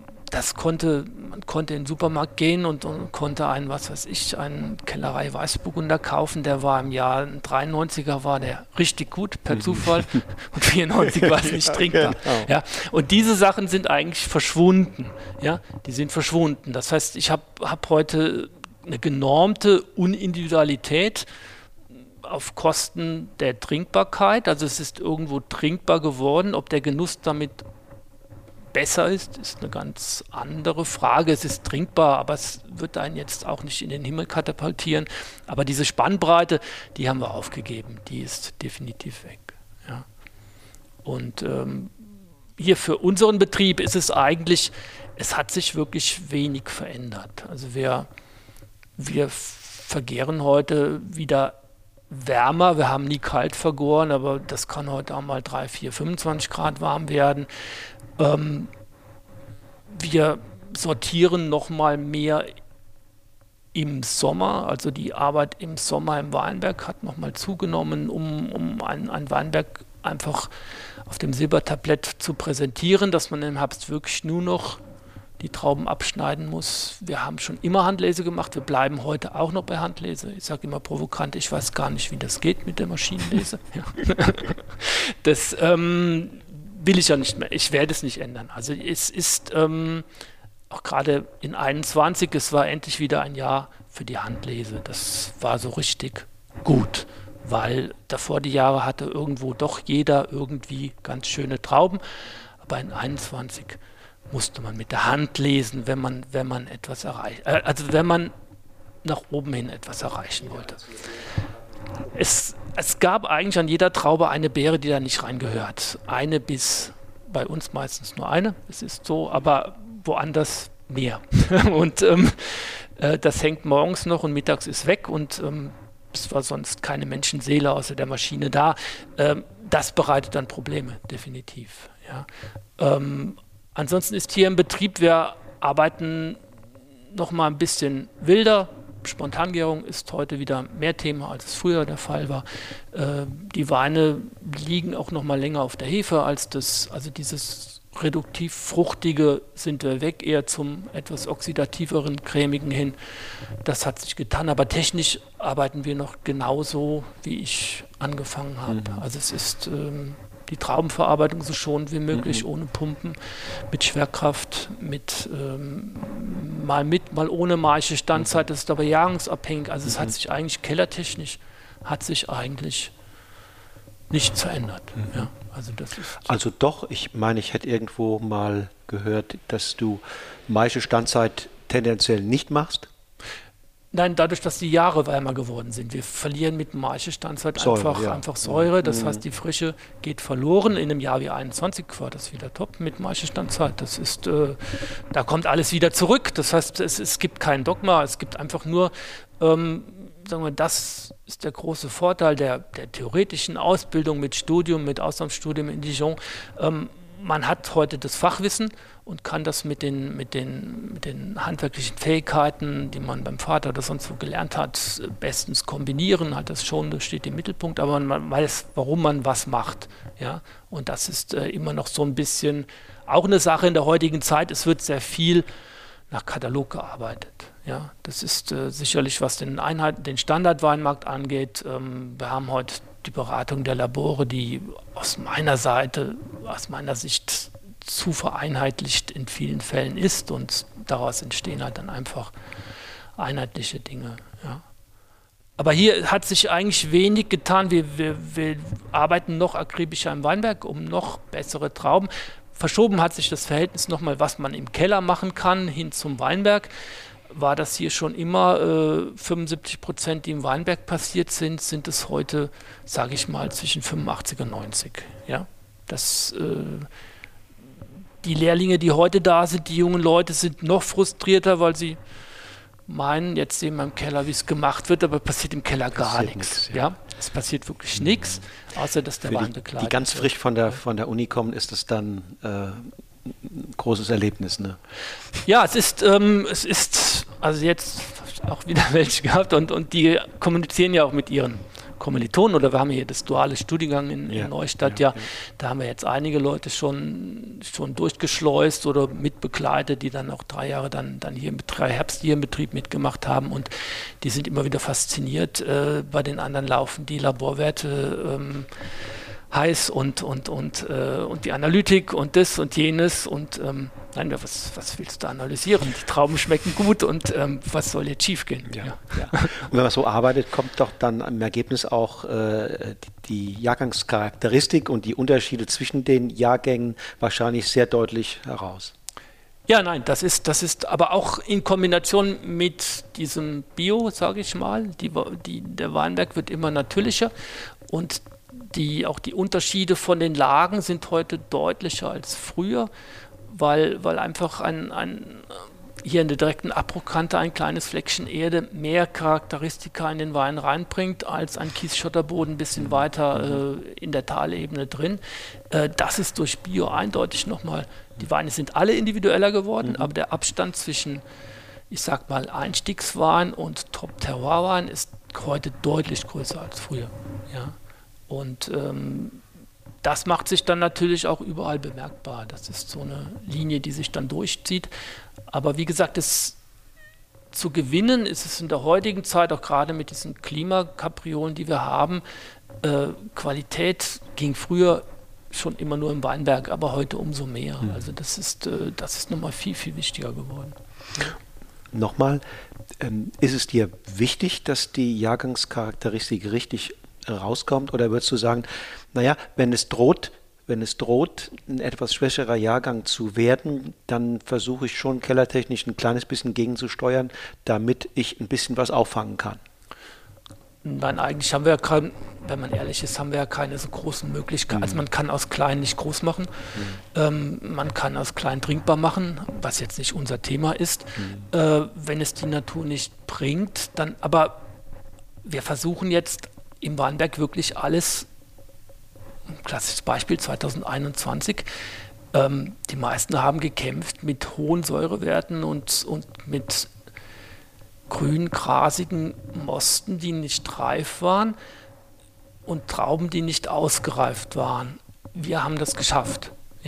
Man konnte in den Supermarkt gehen und konnte einen Kellerei Weißburgunder kaufen, der war im Jahr 93er, war der richtig gut, per Zufall, und 94 war es nicht trinkbar. Genau. Ja, und diese Sachen sind eigentlich verschwunden. Ja, die sind verschwunden. Das heißt, ich habe heute eine genormte Unindividualität auf Kosten der Trinkbarkeit. Also es ist irgendwo trinkbar geworden, ob der Genuss damit besser ist eine ganz andere Frage. Es ist trinkbar, aber es wird einen jetzt auch nicht in den Himmel katapultieren. Aber diese Spannbreite, die haben wir aufgegeben. Die ist definitiv weg. Ja. Und hier für unseren Betrieb ist es eigentlich, es hat sich wirklich wenig verändert. Also wir vergären heute wieder wärmer. Wir haben nie kalt vergoren, aber das kann heute auch mal 3, 4, 25 Grad warm werden. Wir sortieren noch mal mehr im Sommer, also die Arbeit im Sommer im Weinberg hat noch mal zugenommen, um ein Weinberg einfach auf dem Silbertablett zu präsentieren, dass man im Herbst wirklich nur noch die Trauben abschneiden muss. Wir haben schon immer Handlese gemacht, wir bleiben heute auch noch bei Handlese. Ich sage immer provokant, ich weiß gar nicht, wie das geht mit der Maschinenlese. Ja. Das will ich ja nicht mehr. Ich werde es nicht ändern. Also es ist auch gerade in 21, es war endlich wieder ein Jahr für die Handlese. Das war so richtig gut, weil davor die Jahre hatte irgendwo doch jeder irgendwie ganz schöne Trauben. Aber in 21 musste man mit der Hand lesen, wenn man etwas erreicht, also wenn man nach oben hin etwas erreichen wollte. Es gab eigentlich an jeder Traube eine Beere, die da nicht reingehört. Eine bis, bei uns meistens nur eine, es ist so, aber woanders mehr. Und das hängt morgens noch und mittags ist weg und es war sonst keine Menschenseele außer der Maschine da. Das bereitet dann Probleme, definitiv. Ja. Ansonsten ist hier im Betrieb, wir arbeiten noch mal ein bisschen wilder. Spontangärung ist heute wieder mehr Thema, als es früher der Fall war. Die Weine liegen auch noch mal länger auf der Hefe, als dieses reduktiv fruchtige sind wir weg, eher zum etwas oxidativeren, cremigen hin. Das hat sich getan, aber technisch arbeiten wir noch genauso, wie ich angefangen habe. Also es ist die Traubenverarbeitung so schonend wie möglich, ohne Pumpen, mit Schwerkraft, mal mit, mal ohne Maische Standzeit. Das ist aber jahrgangsabhängig. Also es hat sich eigentlich kellertechnisch nichts verändert. Ja, also doch, ich meine, ich hätte irgendwo mal gehört, dass du Maische Standzeit tendenziell nicht machst. Nein, dadurch, dass die Jahre wärmer geworden sind. Wir verlieren mit Maische Standzeit einfach Säure. Das heißt, die Frische geht verloren. In einem Jahr wie 21 war das wieder top mit Maische Standzeit. Das ist, da kommt alles wieder zurück. Das heißt, es gibt kein Dogma. Es gibt einfach nur, sagen wir, das ist der große Vorteil der theoretischen Ausbildung mit Studium, mit Auslandsstudium in Dijon. Man hat heute das Fachwissen und kann das mit den handwerklichen Fähigkeiten, die man beim Vater oder sonst wo gelernt hat, bestens kombinieren. Halt das steht im Mittelpunkt, aber man weiß, warum man was macht. Ja? Und das ist immer noch so ein bisschen auch eine Sache in der heutigen Zeit. Es wird sehr viel nach Katalog gearbeitet. Ja? Das ist sicherlich, was den Standardweinmarkt angeht. Wir haben heute die Beratung der Labore, die aus meiner Sicht zu vereinheitlicht in vielen Fällen ist und daraus entstehen halt dann einfach einheitliche Dinge. Ja. Aber hier hat sich eigentlich wenig getan. Wir arbeiten noch akribischer im Weinberg, um noch bessere Trauben. Verschoben hat sich das Verhältnis nochmal, was man im Keller machen kann, hin zum Weinberg. War das hier schon immer 75%, die im Weinberg passiert sind es heute, sage ich mal, zwischen 85 und 90. Ja? Die Lehrlinge, die heute da sind, die jungen Leute, sind noch frustrierter, weil sie meinen, jetzt sehen wir im Keller, wie es gemacht wird, aber passiert im Keller gar nichts. Ja? Es passiert wirklich nichts, außer dass der Wein begleitet wird. Die ganz frisch von der Uni kommen, ist das dann ein großes Erlebnis, ne? Ja, es ist also jetzt auch wieder welche gehabt und die kommunizieren ja auch mit ihren Kommilitonen, oder wir haben hier das duale Studiengang in Neustadt, da haben wir jetzt einige Leute schon durchgeschleust oder mitbegleitet, die dann auch 3 Jahre dann hier 3 Herbst hier im Betrieb mitgemacht haben, und die sind immer wieder fasziniert. Bei den anderen laufen die Laborwerte heiß und die Analytik und das und jenes und nein, was willst du analysieren? Die Trauben schmecken gut und was soll jetzt schief gehen? Ja. Und wenn man so arbeitet, kommt doch dann im Ergebnis auch die Jahrgangscharakteristik und die Unterschiede zwischen den Jahrgängen wahrscheinlich sehr deutlich heraus. Ja, nein, das ist aber auch in Kombination mit diesem Bio, sage ich mal, der Weinberg wird immer natürlicher und auch die Unterschiede von den Lagen sind heute deutlicher als früher, weil einfach hier in der direkten Abbruchkante ein kleines Fleckchen Erde mehr Charakteristika in den Wein reinbringt, als ein Kiesschotterboden ein bisschen weiter in der Talebene drin. Das ist durch Bio eindeutig nochmal, die Weine sind alle individueller geworden, aber der Abstand zwischen, ich sag mal, Einstiegswein und Top-Terroir-Wein ist heute deutlich größer als früher. Ja. Und das macht sich dann natürlich auch überall bemerkbar. Das ist so eine Linie, die sich dann durchzieht. Aber wie gesagt, zu gewinnen ist es in der heutigen Zeit, auch gerade mit diesen Klimakapriolen, die wir haben, Qualität ging früher schon immer nur im Weinberg, aber heute umso mehr. Also das ist nochmal viel, viel wichtiger geworden. Nochmal, ist es dir wichtig, dass die Jahrgangscharakteristik richtig rauskommt, oder würdest du sagen, naja, wenn es droht, ein etwas schwächerer Jahrgang zu werden, dann versuche ich schon kellertechnisch ein kleines bisschen gegenzusteuern, damit ich ein bisschen was auffangen kann? Nein, eigentlich haben wir ja wenn man ehrlich ist, haben wir ja keine so großen Möglichkeiten. Also man kann aus klein nicht groß machen, man kann aus klein trinkbar machen, was jetzt nicht unser Thema ist. Wenn es die Natur nicht bringt, dann, aber wir versuchen jetzt im Weinberg wirklich alles, ein klassisches Beispiel 2021, die meisten haben gekämpft mit hohen Säurewerten und mit grün grasigen Mosten, die nicht reif waren, und Trauben, die nicht ausgereift waren. Wir haben das geschafft. Ja?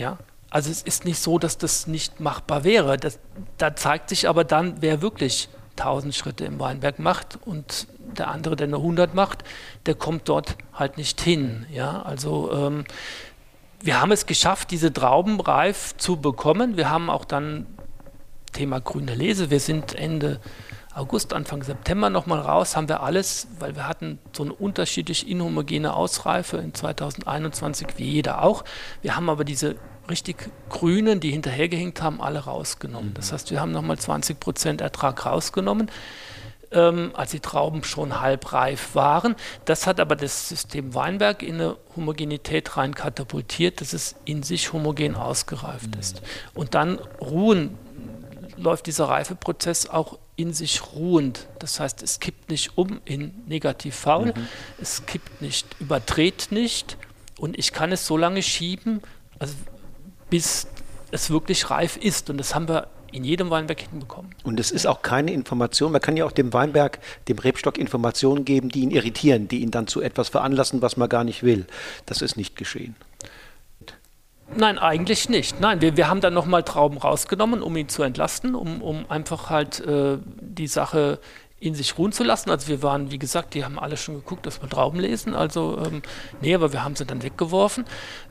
Also es ist nicht so, dass das nicht machbar wäre. Da zeigt sich aber dann, wer wirklich 1000 Schritte im Weinberg macht und der andere, der nur 100 macht, der kommt dort halt nicht hin. Ja? Also wir haben es geschafft, diese Trauben reif zu bekommen. Wir haben auch dann Thema grüne Lese. Wir sind Ende August, Anfang September nochmal raus, haben wir alles, weil wir hatten so eine unterschiedlich inhomogene Ausreife in 2021, wie jeder auch. Wir haben aber diese richtig grünen, die hinterhergehängt haben, alle rausgenommen. Das heißt, wir haben nochmal 20% Ertrag rausgenommen, als die Trauben schon halbreif waren. Das hat aber das System Weinberg in eine Homogenität rein katapultiert, dass es in sich homogen ausgereift ist. Und dann läuft dieser Reifeprozess auch in sich ruhend. Das heißt, es kippt nicht um in negativ faul, es kippt nicht, überdreht nicht und ich kann es so lange schieben, also bis es wirklich reif ist. Und das haben wir in jedem Weinberg hinbekommen. Und es ist auch keine Information, man kann ja auch dem Weinberg, dem Rebstock Informationen geben, die ihn irritieren, die ihn dann zu etwas veranlassen, was man gar nicht will. Das ist nicht geschehen. Nein, eigentlich nicht. Nein, wir haben dann nochmal Trauben rausgenommen, um ihn zu entlasten, um einfach halt die Sache in sich ruhen zu lassen. Also wir waren, wie gesagt, die haben alle schon geguckt, dass wir Trauben lesen. Also nee, aber wir haben sie dann weggeworfen.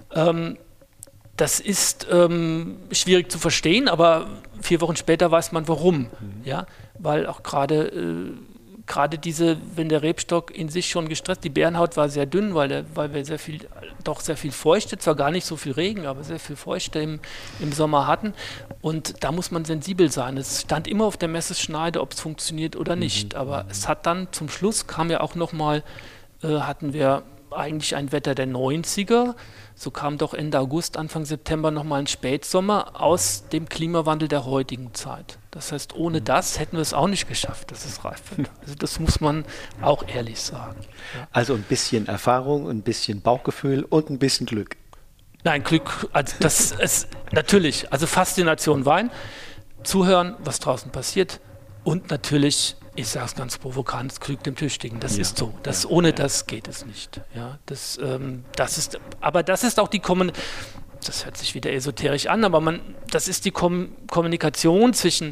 Das ist schwierig zu verstehen, aber 4 Wochen später weiß man warum. Ja? Weil auch gerade wenn der Rebstock in sich schon gestresst, die Beerenhaut war sehr dünn, weil wir sehr viel Feuchte, zwar gar nicht so viel Regen, aber sehr viel Feuchte im Sommer hatten. Und da muss man sensibel sein. Es stand immer auf der Messerschneide, ob es funktioniert oder nicht. Aber es hat dann zum Schluss, kam ja auch nochmal, hatten wir eigentlich ein Wetter der 90er. So kam doch Ende August, Anfang September nochmal ein Spätsommer aus dem Klimawandel der heutigen Zeit. Das heißt, ohne das hätten wir es auch nicht geschafft, dass es reif wird. Also das muss man auch ehrlich sagen. Ja. Also ein bisschen Erfahrung, ein bisschen Bauchgefühl und ein bisschen Glück. Nein, Glück, also das ist natürlich, also Faszination Wein, zuhören, was draußen passiert und natürlich, ich sage es ganz provokant, es Glück dem Tüchtigen. Das ist so. Ohne das geht es nicht. Ja, das ist auch die das hört sich wieder esoterisch an, aber das ist die Kommunikation zwischen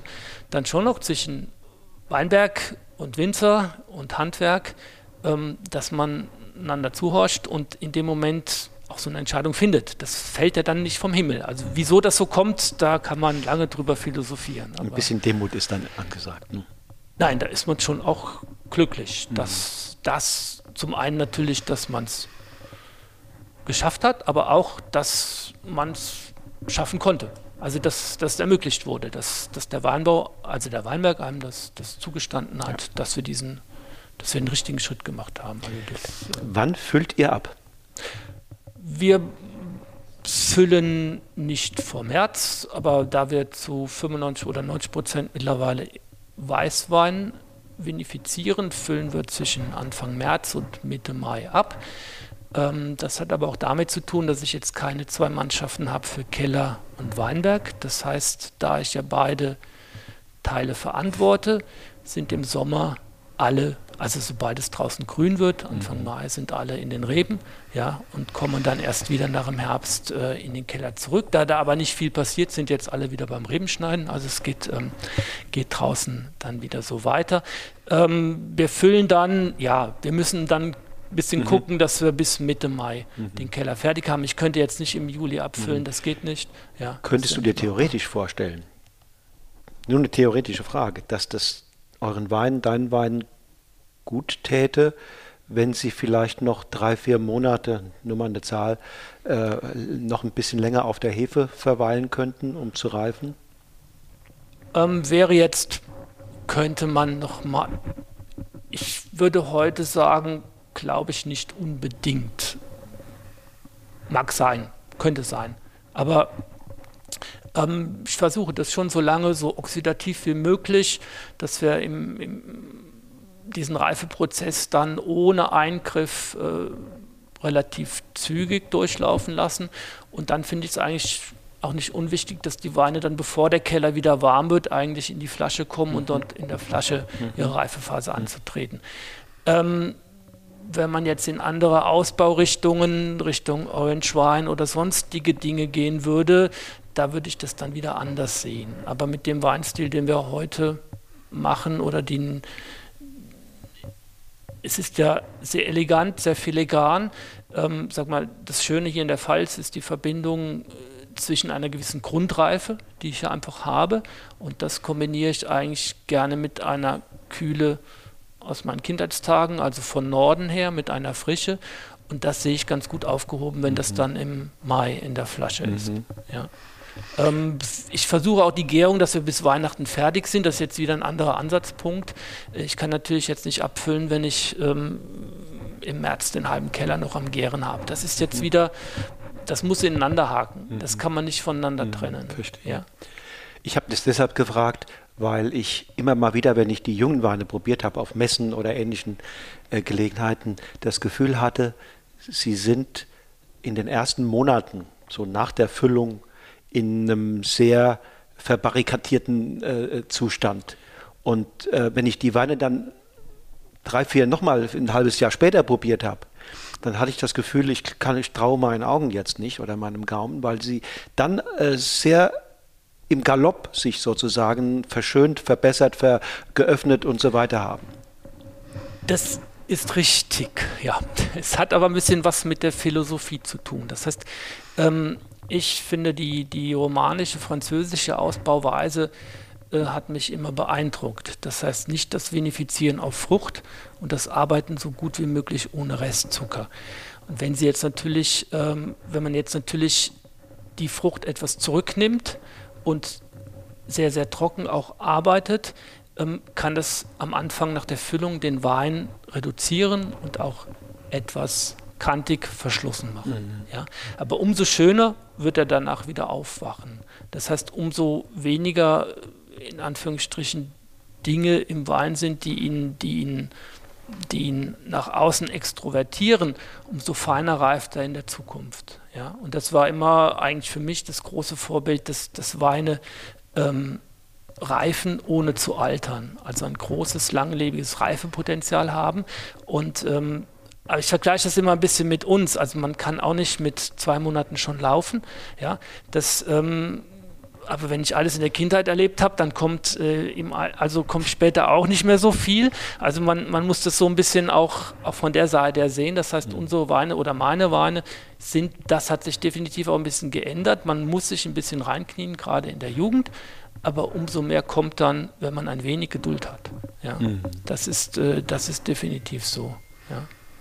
Weinberg und Winzer und Handwerk, dass man einander zuhorcht und in dem Moment auch so eine Entscheidung findet. Das fällt ja dann nicht vom Himmel. Also wieso das so kommt, da kann man lange drüber philosophieren. Ein bisschen Demut ist dann angesagt, ne? Nein, da ist man schon auch glücklich, dass das zum einen natürlich, dass man es geschafft hat, aber auch, dass man es schaffen konnte. Also dass das ermöglicht wurde, dass der Weinbau, also der Weinberg einem das zugestanden hat, dass wir den richtigen Schritt gemacht haben. Also wann füllt ihr ab? Wir füllen nicht vor März, aber da wir zu 95 oder 90% mittlerweile Weißwein vinifizieren, füllen wir zwischen Anfang März und Mitte Mai ab. Das hat aber auch damit zu tun, dass ich jetzt keine 2 Mannschaften habe für Keller und Weinberg. Das heißt, da ich ja beide Teile verantworte, sind im Sommer alle, also sobald es draußen grün wird, Anfang Mai sind alle in den Reben, ja, und kommen dann erst wieder nach dem Herbst in den Keller zurück. Da aber nicht viel passiert, sind jetzt alle wieder beim Rebenschneiden, also es geht draußen dann wieder so weiter. Wir füllen dann, wir müssen dann ein bisschen gucken, dass wir bis Mitte Mai den Keller fertig haben. Ich könnte jetzt nicht im Juli abfüllen, das geht nicht. Ja, könntest du dir theoretisch vorstellen, nur eine theoretische Frage, dass das deinen Wein gut täte, wenn sie vielleicht noch 3-4 Monate, nur mal eine Zahl, noch ein bisschen länger auf der Hefe verweilen könnten, um zu reifen? Könnte man noch mal, ich würde heute sagen, glaube ich nicht unbedingt. Mag sein, könnte sein, aber ich versuche das schon so lange, so oxidativ wie möglich, dass wir diesen Reifeprozess dann ohne Eingriff relativ zügig durchlaufen lassen. Und dann finde ich es eigentlich auch nicht unwichtig, dass die Weine dann, bevor der Keller wieder warm wird, eigentlich in die Flasche kommen und dort in der Flasche ihre Reifephase anzutreten. wenn man jetzt in andere Ausbaurichtungen, Richtung Orange Wine oder sonstige Dinge gehen würde, da würde ich das dann wieder anders sehen. Aber mit dem Weinstil, den wir heute machen, es ist ja sehr elegant, sehr filigran. Sag mal, das Schöne hier in der Pfalz ist die Verbindung zwischen einer gewissen Grundreife, die ich ja einfach habe, und das kombiniere ich eigentlich gerne mit einer Kühle aus meinen Kindheitstagen, also von Norden her, mit einer Frische, und das sehe ich ganz gut aufgehoben, wenn das dann im Mai in der Flasche ist. Ja. Ich versuche auch die Gärung, dass wir bis Weihnachten fertig sind. Das ist jetzt wieder ein anderer Ansatzpunkt. Ich kann natürlich jetzt nicht abfüllen, wenn ich im März den halben Keller noch am Gären habe. Das ist jetzt wieder, das muss ineinander haken. Das kann man nicht voneinander trennen. Verstehe. Ja. Ich habe das deshalb gefragt, weil ich immer mal wieder, wenn ich die jungen Weine probiert habe, auf Messen oder ähnlichen Gelegenheiten, das Gefühl hatte, sie sind in den ersten Monaten, so nach der Füllung, in einem sehr verbarrikadierten Zustand. Und wenn ich die Weine dann 3, 4 nochmal ein halbes Jahr später probiert habe, dann hatte ich das Gefühl, ich traue meinen Augen jetzt nicht oder meinem Gaumen, weil sie dann sehr im Galopp sich sozusagen verschönt, verbessert, geöffnet und so weiter haben. Das ist richtig, ja. Es hat aber ein bisschen was mit der Philosophie zu tun. Das heißt, ich finde, die romanische, französische Ausbauweise hat mich immer beeindruckt. Das heißt, nicht das Vinifizieren auf Frucht und das Arbeiten so gut wie möglich ohne Restzucker. Und wenn man jetzt natürlich die Frucht etwas zurücknimmt und sehr, sehr trocken auch arbeitet, kann das am Anfang nach der Füllung den Wein reduzieren und auch etwas kantig verschlossen machen. Ja? Aber umso schöner wird er danach wieder aufwachen. Das heißt, umso weniger, in Anführungsstrichen, Dinge im Wein sind, die ihn nach außen extrovertieren, umso feiner reift er in der Zukunft. Ja? Und das war immer eigentlich für mich das große Vorbild, dass Weine reifen, ohne zu altern. Also ein großes, langlebiges Reifepotenzial haben. Und aber ich vergleiche das immer ein bisschen mit uns. Also man kann auch nicht mit 2 Monaten schon laufen. Ja? Aber wenn ich alles in der Kindheit erlebt habe, dann kommt später auch nicht mehr so viel. Also man muss das so ein bisschen auch von der Seite her sehen. Das heißt, unsere Weine oder meine Weine das hat sich definitiv auch ein bisschen geändert. Man muss sich ein bisschen reinknien, gerade in der Jugend. Aber umso mehr kommt dann, wenn man ein wenig Geduld hat. Ja? Das ist definitiv so. Ja.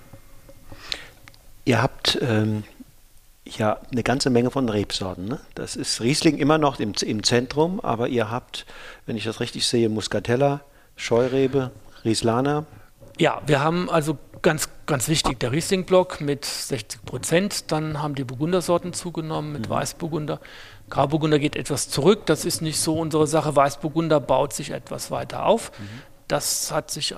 Ihr habt ja eine ganze Menge von Rebsorten. Ne? Das ist Riesling immer noch im Zentrum, aber ihr habt, wenn ich das richtig sehe, Muscatella, Scheurebe, Rieslaner. Ja, wir haben also ganz, ganz wichtig der Riesling-Block mit 60%. Dann haben die Burgundersorten zugenommen mit Weißburgunder. Grauburgunder geht etwas zurück. Das ist nicht so unsere Sache. Weißburgunder baut sich etwas weiter auf. Das hat sich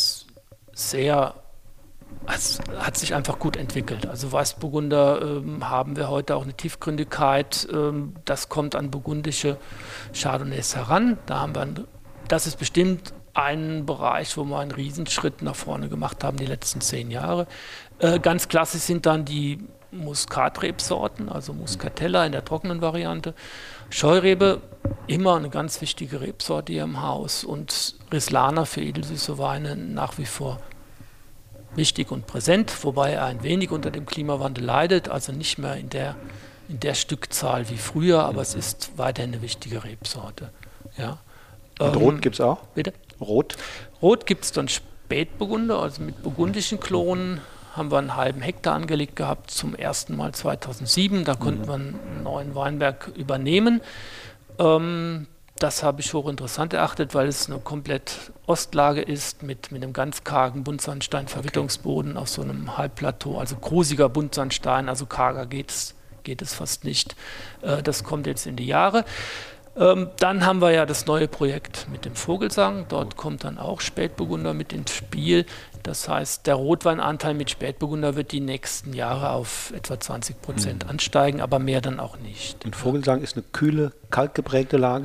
hat sich einfach gut entwickelt. Also Weißburgunder haben wir heute auch eine Tiefgründigkeit. Das kommt an burgundische Chardonnays heran. Das ist bestimmt ein Bereich, wo wir einen Riesenschritt nach vorne gemacht haben die letzten 10 Jahre. Ganz klassisch sind dann die Muskatrebsorten, also Muscatella in der trockenen Variante. Scheurebe, immer eine ganz wichtige Rebsorte hier im Haus. Und Rieslaner für edelsüße Weine nach wie vor wichtig und präsent, wobei er ein wenig unter dem Klimawandel leidet, also nicht mehr in der Stückzahl wie früher, aber es ist weiterhin eine wichtige Rebsorte. Ja. Und Rot gibt es auch? Bitte? Rot Rot gibt es dann Spätburgunder, also mit burgundischen Klonen haben wir einen halben Hektar angelegt gehabt, zum ersten Mal 2007, da konnten wir einen neuen Weinberg übernehmen. Das habe ich hochinteressant erachtet, weil es eine komplett Ostlage ist mit einem ganz kargen Buntsandstein-Verwitterungsboden auf so einem Halbplateau, also grusiger Buntsandstein, also karger geht es fast nicht. Das kommt jetzt in die Jahre. Dann haben wir ja das neue Projekt mit dem Vogelsang. Dort kommt dann auch Spätburgunder mit ins Spiel. Das heißt, der Rotweinanteil mit Spätburgunder wird die nächsten Jahre auf etwa 20% ansteigen, aber mehr dann auch nicht. Und Vogelsang ist eine kühle, kaltgeprägte Lage?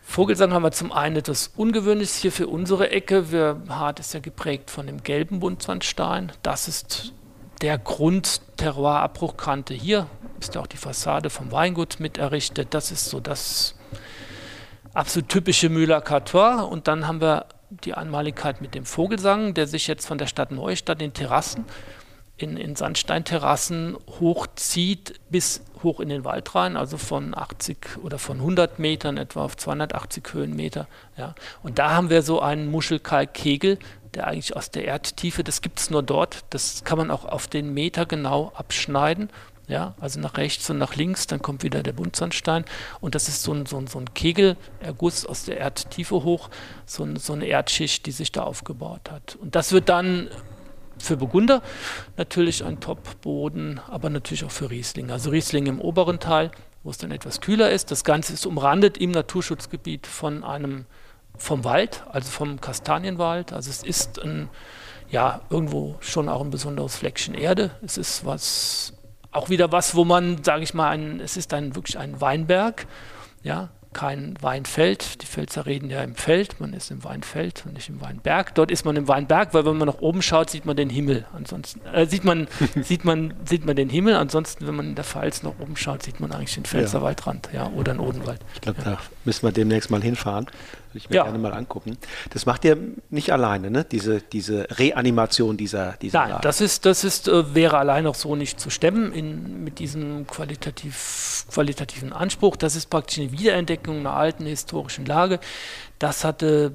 Vogelsang haben wir zum einen etwas Ungewöhnliches hier für unsere Ecke. Hart ist ja geprägt von dem gelben Buntsandstein. Das ist der Grund-Terroir-Abbruchkante hier. Ist auch die Fassade vom Weingut mit errichtet. Das ist so das absolut typische Müller-Cartois. Und dann haben wir die Einmaligkeit mit dem Vogelsang, der sich jetzt von der Stadt Neustadt in Terrassen, in Sandsteinterrassen hochzieht bis hoch in den Wald rein, also von 80 oder von 100 Metern etwa auf 280 Höhenmeter. Ja. Und da haben wir so einen Muschelkalkkegel, der eigentlich aus der Erdtiefe, das gibt es nur dort, das kann man auch auf den Meter genau abschneiden. Ja, also nach rechts und nach links, dann kommt wieder der Buntsandstein und das ist so ein Kegelerguss aus der Erdtiefe hoch, so eine Erdschicht, die sich da aufgebaut hat. Und das wird dann für Burgunder natürlich ein Top-Boden, aber natürlich auch für Riesling. Also Riesling im oberen Teil, wo es dann etwas kühler ist. Das Ganze ist umrandet im Naturschutzgebiet vom Wald, also vom Kastanienwald. Also es ist irgendwo schon auch ein besonderes Fleckchen Erde. Es ist auch wieder was, wo man, sage ich mal, es ist wirklich ein Weinberg, ja, kein Weinfeld. Die Pfälzer reden ja im Feld, man ist im Weinfeld und nicht im Weinberg. Dort ist man im Weinberg, weil wenn man nach oben schaut, sieht man den Himmel. Ansonsten sieht man den Himmel. Ansonsten, wenn man in der Pfalz nach oben schaut, sieht man eigentlich den Pfälzer Waldrand, ja, oder den Odenwald. Ich glaube, da müssen wir demnächst mal hinfahren. Würde ich mir gerne mal angucken. Das macht ihr nicht alleine, ne? Diese Reanimation dieser Nein, Lage. das wäre allein auch so nicht zu stemmen mit diesem qualitativen Anspruch. Das ist praktisch eine Wiederentdeckung einer alten historischen Lage. Das hatte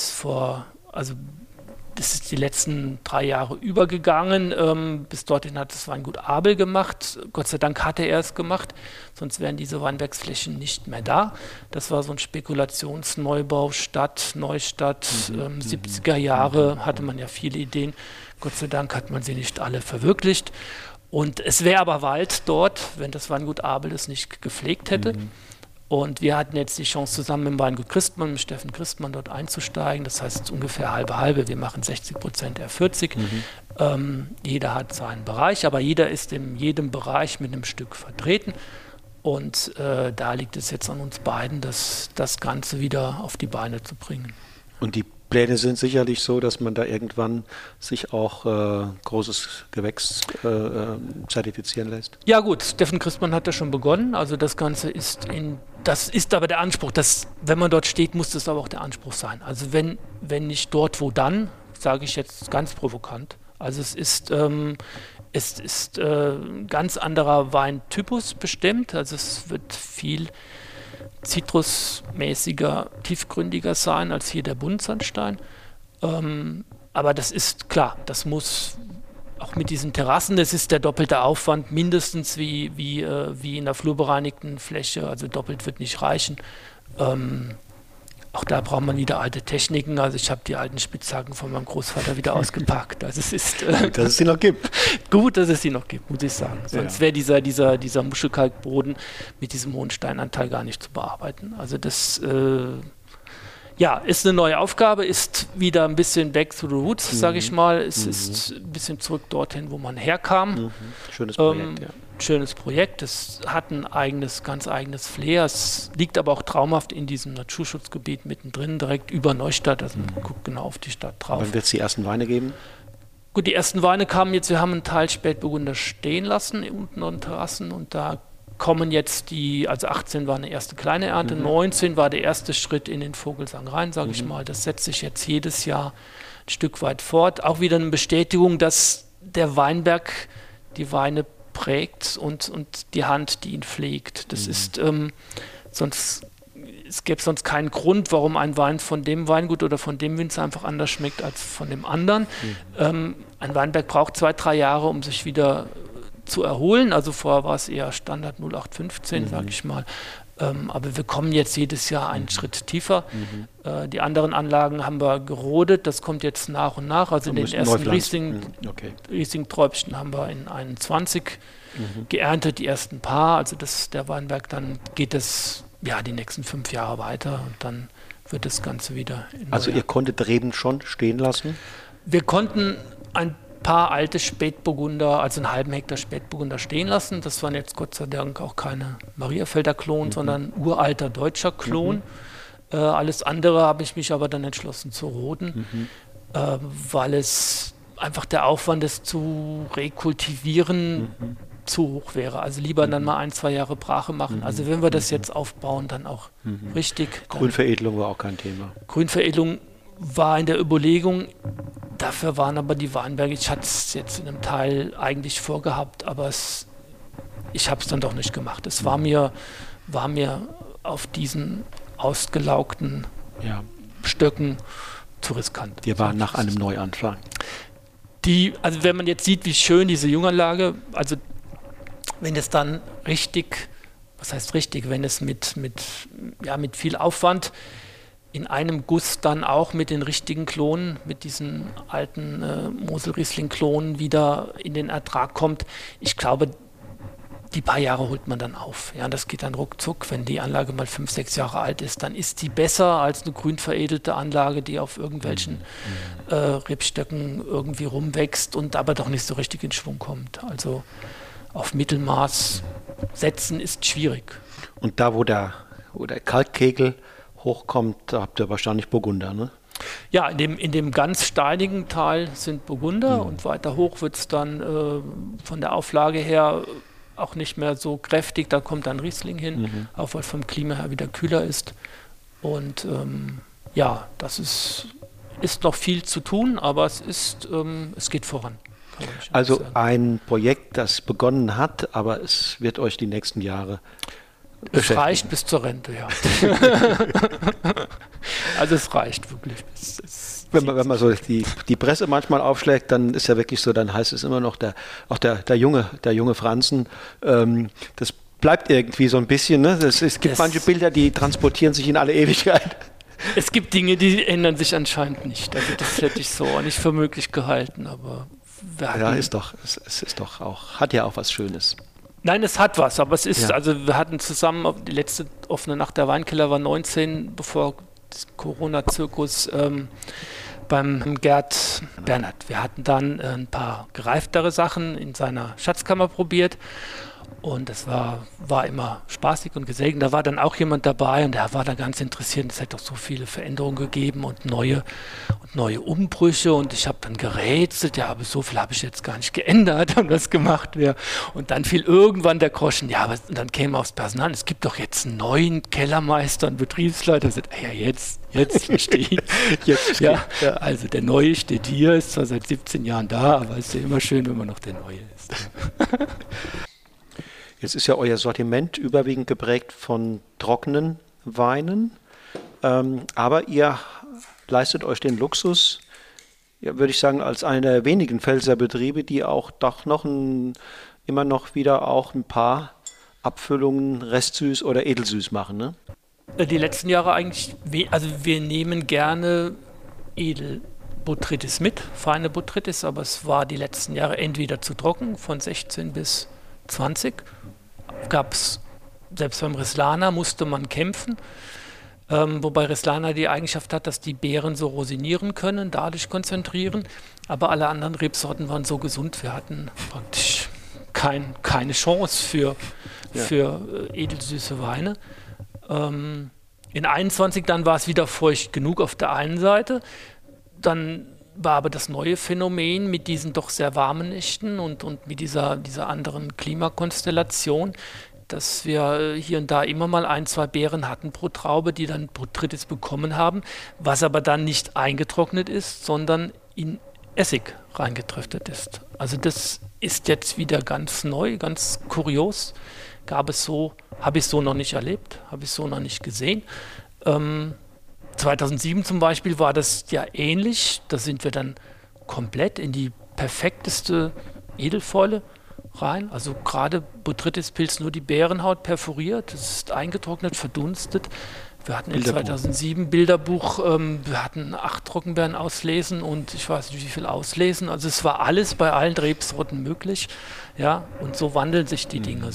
das ist die letzten 3 Jahre übergegangen. Bis dorthin hat das Weingut Abel gemacht. Gott sei Dank hatte er es gemacht, sonst wären diese Weinbergsflächen nicht mehr da. Das war so ein Spekulationsneubau, Neustadt, 70er Jahre hatte man ja viele Ideen. Gott sei Dank hat man sie nicht alle verwirklicht. Und es wäre aber Wald dort, wenn das Weingut Abel es nicht gepflegt hätte. Und wir hatten jetzt die Chance, zusammen mit dem Weingut Christmann, mit Steffen Christmann dort einzusteigen. Das heißt ungefähr halbe. Wir machen 60%, er 40%. Jeder hat seinen Bereich, aber jeder ist in jedem Bereich mit einem Stück vertreten. Und da liegt es jetzt an uns beiden, das Ganze wieder auf die Beine zu bringen. Und die Pläne sind sicherlich so, dass man da irgendwann sich auch großes Gewächs zertifizieren lässt. Ja gut, Steffen Christmann hat ja schon begonnen. Also das Ganze das ist aber der Anspruch, wenn man dort steht, muss das aber auch der Anspruch sein. Also wenn nicht dort, wo dann, sage ich jetzt ganz provokant. Also es ist ein ganz anderer Weintypus bestimmt. Also es wird viel zitrusmäßiger, tiefgründiger sein als hier der Buntsandstein. Aber das ist klar, das muss auch mit diesen Terrassen, das ist der doppelte Aufwand, mindestens wie in der flurbereinigten Fläche, also doppelt wird nicht reichen. Auch da braucht man wieder alte Techniken. Also ich habe die alten Spitzhacken von meinem Großvater wieder ausgepackt. Also es ist gut, dass es sie noch gibt. Gut, dass es sie noch gibt, muss ich sagen. Sonst wäre dieser Muschelkalkboden mit diesem hohen Steinanteil gar nicht zu bearbeiten. Also das ist eine neue Aufgabe, ist wieder ein bisschen back to the roots, sage ich mal. Es ist ein bisschen zurück dorthin, wo man herkam. Schönes Projekt, Schönes Projekt, es hat ein ganz eigenes Flair. Es liegt aber auch traumhaft in diesem Naturschutzgebiet mittendrin, direkt über Neustadt. Also man guckt genau auf die Stadt drauf. Wann wird es die ersten Weine geben? Gut, die ersten Weine kamen jetzt, wir haben einen Teil Spätburgunder stehen lassen, unten an den Terrassen, und da kommen jetzt 18 war eine erste kleine Ernte, 19 war der erste Schritt in den Vogelsang rein, sage ich mal. Das setzt sich jetzt jedes Jahr ein Stück weit fort. Auch wieder eine Bestätigung, dass der Weinberg die Weine prägt und die Hand, die ihn pflegt. Das ist es gäbe sonst keinen Grund, warum ein Wein von dem Weingut oder von dem Winzer einfach anders schmeckt als von dem anderen. Ein Weinberg braucht 2-3 Jahre, um sich wieder zu erholen. Also vorher war es eher Standard 0815, sage ich mal. Aber wir kommen jetzt jedes Jahr einen Schritt tiefer. Die anderen Anlagen haben wir gerodet, das kommt jetzt nach und nach. Also in den ersten Riesling-Träubchen haben wir in 21 geerntet, die ersten paar. Also der Weinberg, dann geht es die nächsten 5 Jahre weiter und dann wird das Ganze wieder. Also ihr konntet Reben schon stehen lassen? Wir konnten ein paar alte Spätburgunder, also einen halben Hektar Spätburgunder stehen lassen. Das waren jetzt Gott sei Dank auch keine Mariafelder Klon, sondern uralter deutscher Klon. Alles andere habe ich mich aber dann entschlossen zu roden, weil es einfach der Aufwand, es zu rekultivieren, zu hoch wäre. Also lieber dann mal 1, 2 Jahre Brache machen. Also wenn wir das jetzt aufbauen, dann auch richtig. Grünveredelung war auch kein Thema. Grünveredelung war in der Überlegung, dafür waren aber die Weinberge, ich hatte es jetzt in einem Teil eigentlich vorgehabt, aber ich habe es dann doch nicht gemacht. Es war mir auf diesen ausgelaugten Stöcken zu riskant. Wir waren nach einem Neuanfang. Also wenn man jetzt sieht, wie schön diese Junganlage, also wenn es dann richtig, was heißt richtig, wenn es mit viel Aufwand in einem Guss dann auch mit den richtigen Klonen, mit diesen alten Mosel-Riesling-Klonen wieder in den Ertrag kommt, ich glaube, die paar Jahre holt man dann auf. Ja, das geht dann ruckzuck. Wenn die Anlage mal 5, 6 Jahre alt ist, dann ist die besser als eine grün veredelte Anlage, die auf irgendwelchen Rebstöcken irgendwie rumwächst und aber doch nicht so richtig in Schwung kommt. Also auf Mittelmaß setzen ist schwierig. Und da, wo der Kalkkegel hochkommt, da habt ihr wahrscheinlich Burgunder, ne? Ja, in dem ganz steinigen Teil sind Burgunder und weiter hoch wird es dann von der Auflage her auch nicht mehr so kräftig, da kommt dann Riesling hin, auch weil vom Klima her wieder kühler ist. Und das ist noch viel zu tun, aber es geht voran. Also ein Projekt, das begonnen hat, aber es wird euch die nächsten Jahre Es reicht bis zur Rente, ja. Also es reicht wirklich. Wenn man so die Presse manchmal aufschlägt, dann ist ja wirklich so, dann heißt es immer noch, der junge Franzen, das bleibt irgendwie so ein bisschen, ne? Es gibt manche Bilder, die transportieren sich in alle Ewigkeit. Es gibt Dinge, die ändern sich anscheinend nicht. Also das hätte ich so auch nicht für möglich gehalten, aber es ist doch auch, hat ja auch was Schönes. Nein, es hat was, aber es ist, also wir hatten zusammen, die letzte offene Nacht der Weinkeller war 19, bevor Corona-Zirkus beim Gerd Bernhard. Wir hatten dann ein paar gereiftere Sachen in seiner Schatzkammer probiert und es war immer spaßig und gesellig. Da war dann auch jemand dabei und der war dann ganz interessiert. Es hat doch so viele Veränderungen gegeben und neue Umbrüche und ich habe dann gerätselt, ja, aber so viel habe ich jetzt gar nicht geändert und was gemacht wäre. Und dann fiel irgendwann der Groschen, ja, aber dann käme aufs Personal, es gibt doch jetzt einen neuen Kellermeister und Betriebsleiter. Ich sagte, ja, jetzt verstehe ich. Also der Neue steht hier, ist zwar seit 17 Jahren da, aber es ist ja immer schön, wenn man noch der Neue ist. Ja. Jetzt ist ja euer Sortiment überwiegend geprägt von trockenen Weinen, aber ihr leistet euch den Luxus, ja, würde ich sagen, als einer der wenigen Pfälzer Betriebe, die auch doch noch immer noch wieder auch ein paar Abfüllungen Restsüß oder Edelsüß machen, ne? Die letzten Jahre eigentlich, also wir nehmen gerne Edelbotrytis mit, feine Botrytis, aber es war die letzten Jahre entweder zu trocken, von 16 bis 20. Gab es, selbst beim Rieslaner musste man kämpfen, wobei Rieslaner die Eigenschaft hat, dass die Beeren so rosinieren können, dadurch konzentrieren, aber alle anderen Rebsorten waren so gesund, wir hatten praktisch keine Chance für edelsüße Weine. In 21 dann war es wieder feucht genug auf der einen Seite, dann war aber das neue Phänomen mit diesen doch sehr warmen Nächten und mit dieser anderen Klimakonstellation, dass wir hier und da immer mal 1, 2 Beeren hatten pro Traube, die dann Botrytis bekommen haben, was aber dann nicht eingetrocknet ist, sondern in Essig reingetröpftet ist. Also das ist jetzt wieder ganz neu, ganz kurios. Habe ich so noch nicht erlebt, habe ich so noch nicht gesehen. 2007 zum Beispiel war das ja ähnlich. Da sind wir dann komplett in die perfekteste Edelfäule rein. Also gerade Botrytis-Pilz, nur die Beerenhaut perforiert. Es ist eingetrocknet, verdunstet. Wir hatten in 2007 Bilderbuch, wir hatten 8 Trockenbeeren auslesen und ich weiß nicht wie viel auslesen. Also es war alles bei allen Rebsorten möglich. Ja, und so wandeln sich die Dinge.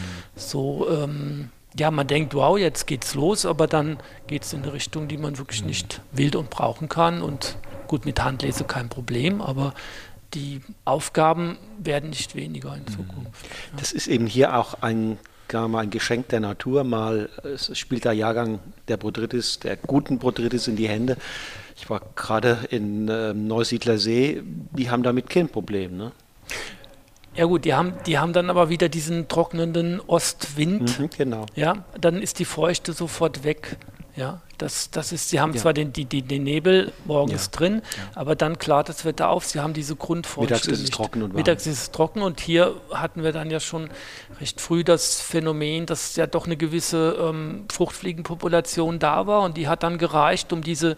Man denkt, wow, jetzt geht's los, aber dann geht es in eine Richtung, die man wirklich nicht will und brauchen kann. Und gut, mit Handlese kein Problem, aber die Aufgaben werden nicht weniger in Zukunft. Das ist eben hier auch ein kam ein Geschenk der Natur, mal es spielt der Jahrgang der Botrytis, der guten Botrytis in die Hände. Ich war gerade in Neusiedler See, die haben damit kein Problem, ne? Ja gut, die haben dann aber wieder diesen trocknenden Ostwind. Genau. Ja, dann ist die Feuchte sofort weg. Ja, das ist, sie haben zwar den Nebel morgens drin, aber dann klart das Wetter auf. Sie haben diese Grundfeuchte. Mittags ist es trocken und warm. Mittags ist es trocken und hier hatten wir dann ja schon recht früh das Phänomen, dass ja doch eine gewisse Fruchtfliegenpopulation da war und die hat dann gereicht, um diese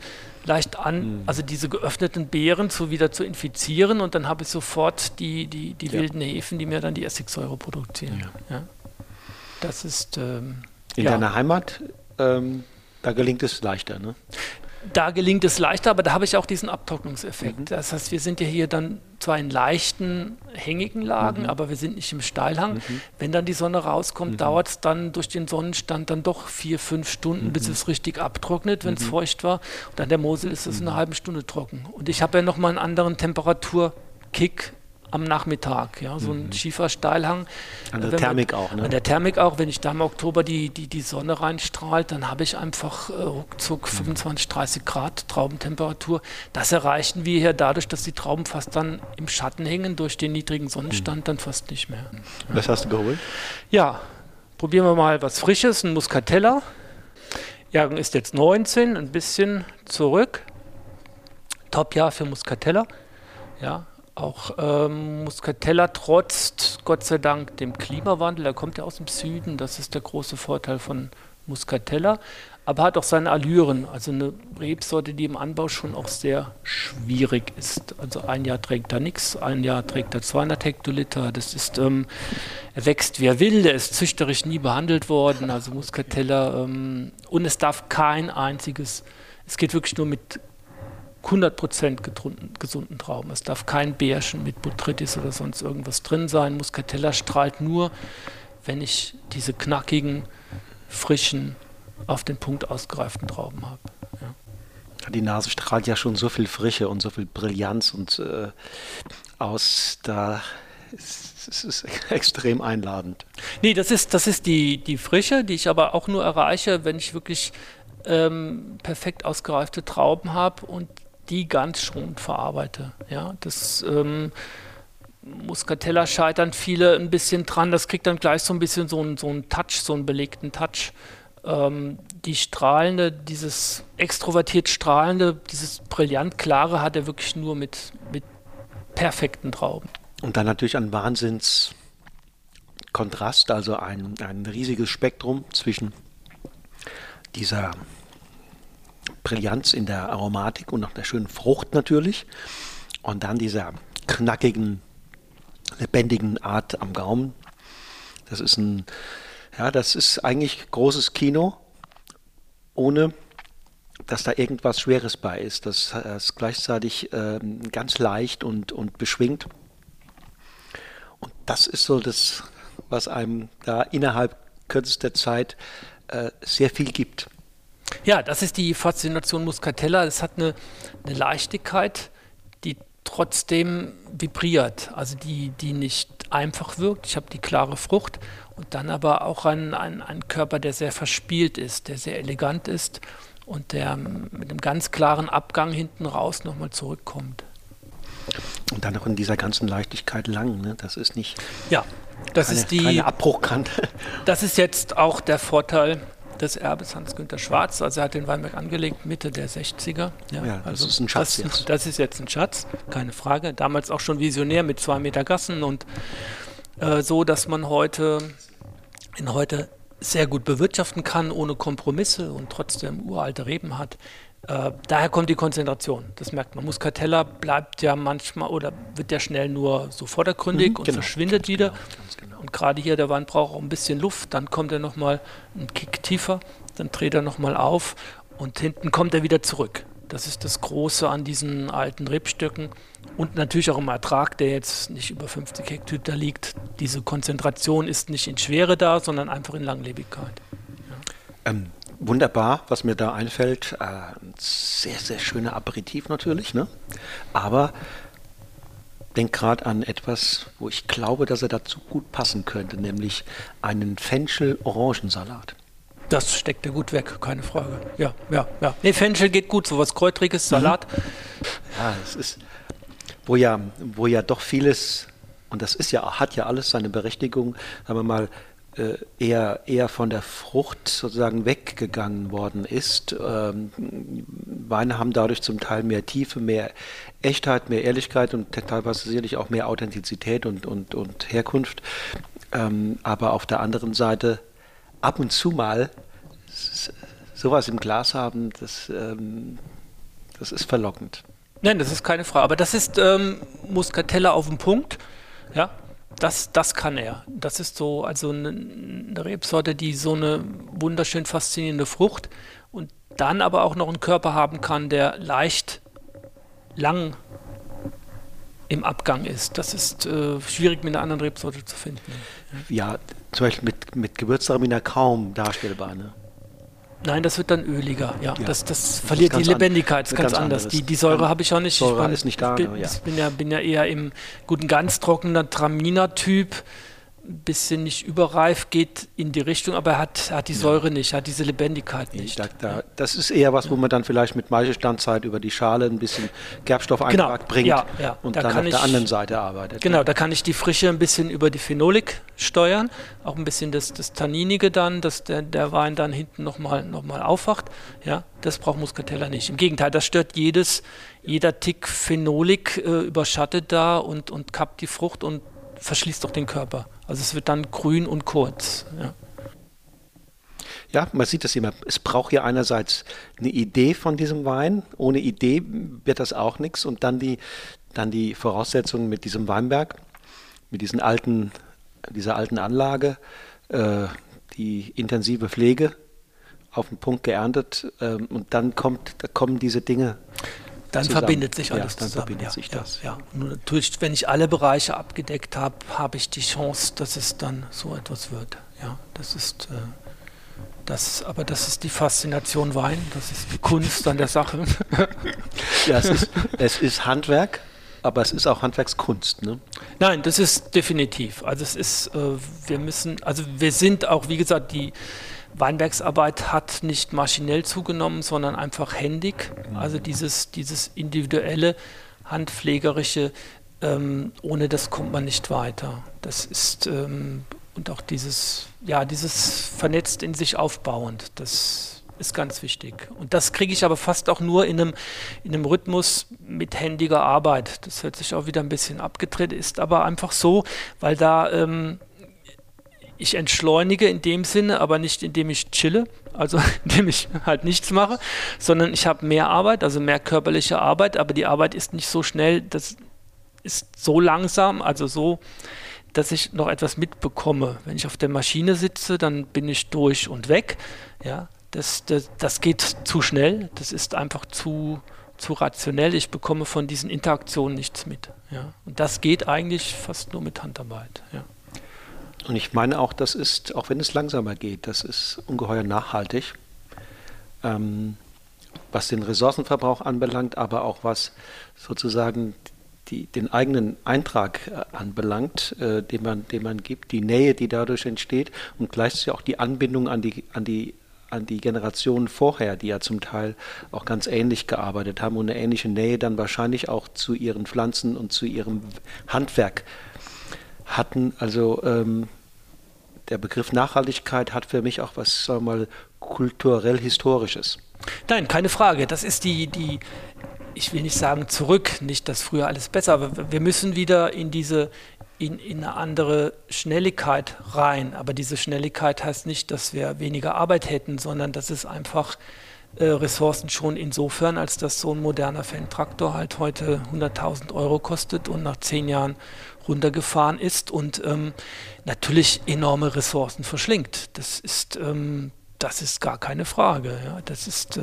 also diese geöffneten Beeren wieder zu infizieren und dann habe ich sofort die wilden Hefen, die mir dann die Essigsäure produzieren. Ja. Ja. Das ist in deiner Heimat. Da gelingt es leichter, ne? Da gelingt es leichter, aber da habe ich auch diesen Abtrocknungseffekt. Das heißt, wir sind ja hier dann zwar in leichten, hängigen Lagen, aber wir sind nicht im Steilhang. Wenn dann die Sonne rauskommt, dauert es dann durch den Sonnenstand dann doch 4-5 Stunden, bis es richtig abtrocknet, wenn es feucht war. Und an der Mosel ist es eine halbe Stunde trocken. Und ich habe ja nochmal einen anderen Temperaturkick am Nachmittag, ja, so ein schiefer Steilhang. An der Thermik auch, ne? An der Thermik auch, wenn ich da im Oktober die Sonne reinstrahlt, dann habe ich einfach ruckzuck 25, 30 Grad Traubentemperatur. Das erreichen wir hier dadurch, dass die Trauben fast dann im Schatten hängen, durch den niedrigen Sonnenstand dann fast nicht mehr. Ja. Was hast du geholt? Ja, probieren wir mal was Frisches, ein Muscatella. Jahrgang ist jetzt 19, ein bisschen zurück. Top-Jahr für Muscatella, ja. Auch Muscatella trotzt Gott sei Dank dem Klimawandel. Er kommt ja aus dem Süden, das ist der große Vorteil von Muscatella, aber hat auch seine Allüren. Also eine Rebsorte, die im Anbau schon auch sehr schwierig ist. Also ein Jahr trägt er nichts, ein Jahr trägt er 200 Hektoliter. Das ist, er wächst wie er will, der ist züchterisch nie behandelt worden. Also Muscatella und es darf kein einziges, es geht wirklich nur mit 100% gesunden Trauben. Es darf kein Bärchen mit Botrytis oder sonst irgendwas drin sein. Muscatella strahlt nur, wenn ich diese knackigen, frischen, auf den Punkt ausgereiften Trauben habe. Ja. Die Nase strahlt ja schon so viel Frische und so viel Brillanz und aus. Da es ist extrem einladend. Nee, das ist die Frische, die ich aber auch nur erreiche, wenn ich wirklich perfekt ausgereifte Trauben habe und die ganz schonend verarbeite. Ja, das Muscatella scheitern viele ein bisschen dran. Das kriegt dann gleich so ein bisschen so einen Touch, so einen belegten Touch. Die strahlende, dieses extrovertiert strahlende, dieses brillant klare hat er wirklich nur mit perfekten Trauben. Und dann natürlich ein Wahnsinnskontrast, also ein riesiges Spektrum zwischen dieser Brillanz in der Aromatik und auch der schönen Frucht natürlich und dann dieser knackigen, lebendigen Art am Gaumen. Das ist eigentlich großes Kino, ohne dass da irgendwas Schweres bei ist. Das ist gleichzeitig ganz leicht und beschwingt. Und das ist so das, was einem da innerhalb kürzester Zeit sehr viel gibt. Ja, das ist die Faszination Muscatella. Es hat eine Leichtigkeit, die trotzdem vibriert, also die nicht einfach wirkt. Ich habe die klare Frucht und dann aber auch einen Körper, der sehr verspielt ist, der sehr elegant ist und der mit einem ganz klaren Abgang hinten raus nochmal zurückkommt. Und dann noch in dieser ganzen Leichtigkeit lang, ne? Das ist nicht keine Abbruchkante. Das ist jetzt auch der Vorteil des Erbes Hans-Günther Schwarz. Also er hat den Weinberg angelegt Mitte der 60er. Ja, also das ist ein Schatz jetzt. Das ist jetzt ein Schatz, keine Frage. Damals auch schon visionär mit 2 Meter Gassen und so, dass man heute sehr gut bewirtschaften kann, ohne Kompromisse und trotzdem uralte Reben hat. Daher kommt die Konzentration, das merkt man. Muscatella bleibt ja manchmal oder wird ja schnell nur so vordergründig und verschwindet wieder. Genau. Und gerade hier, der Wein braucht auch ein bisschen Luft, dann kommt er nochmal einen Kick tiefer, dann dreht er nochmal auf und hinten kommt er wieder zurück. Das ist das Große an diesen alten Rebstöcken und natürlich auch im Ertrag, der jetzt nicht über 50 Hektoliter liegt. Diese Konzentration ist nicht in Schwere da, sondern einfach in Langlebigkeit. Ja. Wunderbar, was mir da einfällt. Ein sehr, sehr schöner Aperitif natürlich, ne? Aber denke gerade an etwas, wo ich glaube, dass er dazu gut passen könnte, nämlich einen Fenchel-Orangensalat. Das steckt ja gut weg, keine Frage. Ja. Nee, Fenchel geht gut, sowas Kräutriges, Salat. Ja, es ist, wo ja doch vieles, und das ist ja, hat ja alles seine Berechtigung, sagen wir mal, eher von der Frucht sozusagen weggegangen worden ist. Weine haben dadurch zum Teil mehr Tiefe, mehr Echtheit, mehr Ehrlichkeit und teilweise sicherlich auch mehr Authentizität und Herkunft. Aber auf der anderen Seite ab und zu mal sowas im Glas haben, das ist verlockend. Nein, das ist keine Frage. Aber das ist Muscatella auf den Punkt. Ja, das kann er. Das ist so, also eine Rebsorte, die so eine wunderschön faszinierende Frucht und dann aber auch noch einen Körper haben kann, der leicht lang im Abgang ist. Das ist schwierig mit einer anderen Rebsorte zu finden. Ja, zum Beispiel mit Gewürztraminer kaum darstellbar, ne? Nein, das wird dann öliger. Ja, das verliert die Lebendigkeit, ist ganz anders. Die Säure habe ich auch nicht. Säure ist nicht da. Ich bin ja eher im guten ganz trockener Traminer-Typ. Ein bisschen nicht überreif, geht in die Richtung, aber er hat die Säure nicht, hat diese Lebendigkeit nicht. Das ist eher was, wo man dann vielleicht mit Maischestandzeit über die Schale ein bisschen Gerbstoffeintrag bringt und dann auf der anderen Seite arbeitet. Genau, da kann ich die Frische ein bisschen über die Phenolik steuern, auch ein bisschen das Tanninige dann, dass der Wein dann hinten nochmal aufwacht. Ja, das braucht Muscatella nicht. Im Gegenteil, das stört jeder Tick Phenolik überschattet da und kappt die Frucht und verschließt doch den Körper. Also es wird dann grün und kurz. Ja, man sieht das immer. Es braucht ja einerseits eine Idee von diesem Wein. Ohne Idee wird das auch nichts. Und dann die Voraussetzungen mit diesem Weinberg, mit dieser alten Anlage, die intensive Pflege, auf den Punkt geerntet. Und dann kommen diese Dinge. Dann zusammen. Verbindet sich alles dann zusammen. Verbindet sich das. Ja. Und natürlich, wenn ich alle Bereiche abgedeckt habe, habe ich die Chance, dass es dann so etwas wird. Ja, das ist die Faszination Wein, das ist die Kunst an der Sache. Ja, es ist Handwerk, aber es ist auch Handwerkskunst, ne? Nein, das ist definitiv. Also es ist, wir sind auch, wie gesagt, die Weinbergsarbeit hat nicht maschinell zugenommen, sondern einfach händig. Also dieses individuelle, handpflegerische, ohne das kommt man nicht weiter. Das ist und auch dieses vernetzt in sich aufbauend, das ist ganz wichtig. Und das kriege ich aber fast auch nur in einem Rhythmus mit händiger Arbeit. Das hört sich auch wieder ein bisschen abgedreht, ist aber einfach so, weil da ich entschleunige in dem Sinne, aber nicht indem ich chille, also indem ich halt nichts mache, sondern ich habe mehr Arbeit, also mehr körperliche Arbeit, aber die Arbeit ist nicht so schnell, das ist so langsam, also so, dass ich noch etwas mitbekomme. Wenn ich auf der Maschine sitze, dann bin ich durch und weg. Ja, das geht zu schnell, das ist einfach zu rationell. Ich bekomme von diesen Interaktionen nichts mit. Ja. Und das geht eigentlich fast nur mit Handarbeit. Ja. Und ich meine auch, das ist, auch wenn es langsamer geht, das ist ungeheuer nachhaltig, was den Ressourcenverbrauch anbelangt, aber auch was sozusagen den eigenen Eintrag anbelangt, den man gibt, die Nähe, die dadurch entsteht und gleichzeitig auch die Anbindung an die Generationen vorher, die ja zum Teil auch ganz ähnlich gearbeitet haben und eine ähnliche Nähe dann wahrscheinlich auch zu ihren Pflanzen und zu ihrem Handwerk hatten. Also der Begriff Nachhaltigkeit hat für mich auch was, sagen wir mal, kulturell-historisches. Nein, keine Frage. Das ist die ich will nicht sagen zurück, nicht, dass früher alles besser, aber wir müssen wieder in eine andere Schnelligkeit rein. Aber diese Schnelligkeit heißt nicht, dass wir weniger Arbeit hätten, sondern dass es einfach Ressourcen schon insofern, als dass so ein moderner Fendt-Traktor halt heute 100.000 € kostet und nach 10 Jahren runtergefahren ist und natürlich enorme Ressourcen verschlingt. Das ist gar keine Frage. Ja. Das ist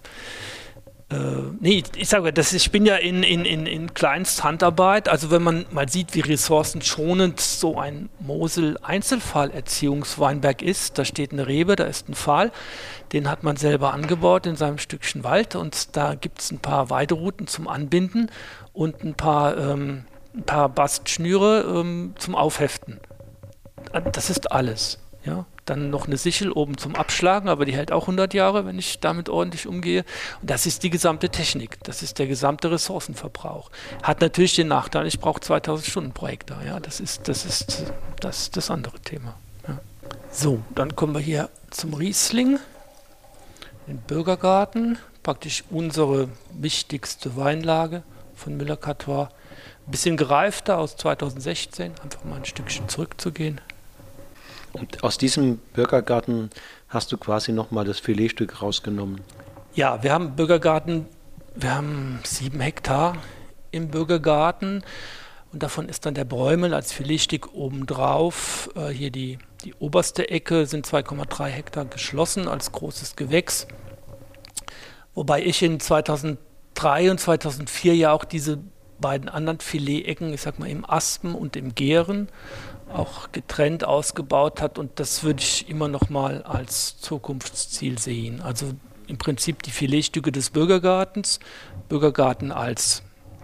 ich sage, ich bin ja in Kleinsthandarbeit, also wenn man mal sieht, wie ressourcenschonend so ein Mosel-Einzelfallerziehungsweinberg ist, da steht eine Rebe, da ist ein Pfahl, den hat man selber angebaut in seinem Stückchen Wald und da gibt es ein paar Weiderouten zum Anbinden und ein paar ein paar Bastschnüre zum Aufheften. Das ist alles. Ja? Dann noch eine Sichel oben zum Abschlagen, aber die hält auch 100 Jahre, wenn ich damit ordentlich umgehe. Und das ist die gesamte Technik, das ist der gesamte Ressourcenverbrauch. Hat natürlich den Nachteil, ich brauche 2000 Stunden pro Hektar. Ja? Das ist das andere Thema. Ja. So, dann kommen wir hier zum Riesling, den Bürgergarten, praktisch unsere wichtigste Weinlage von Müller-Cartois. Ein bisschen gereifter aus 2016, einfach mal ein Stückchen zurückzugehen. Und aus diesem Bürgergarten hast du quasi nochmal das Filetstück rausgenommen. Ja, wir haben Bürgergarten, wir haben 7 Hektar im Bürgergarten und davon ist dann der Bräumel als Filetstück obendrauf. Hier die oberste Ecke sind 2,3 Hektar geschlossen als großes Gewächs. Wobei ich in 2003 und 2004 ja auch diese beiden anderen Filetecken, ich sag mal im Aspen und im Gären, auch getrennt ausgebaut hat und das würde ich immer noch mal als Zukunftsziel sehen. Also im Prinzip die Filetstücke des Bürgergartens, Bürgergarten als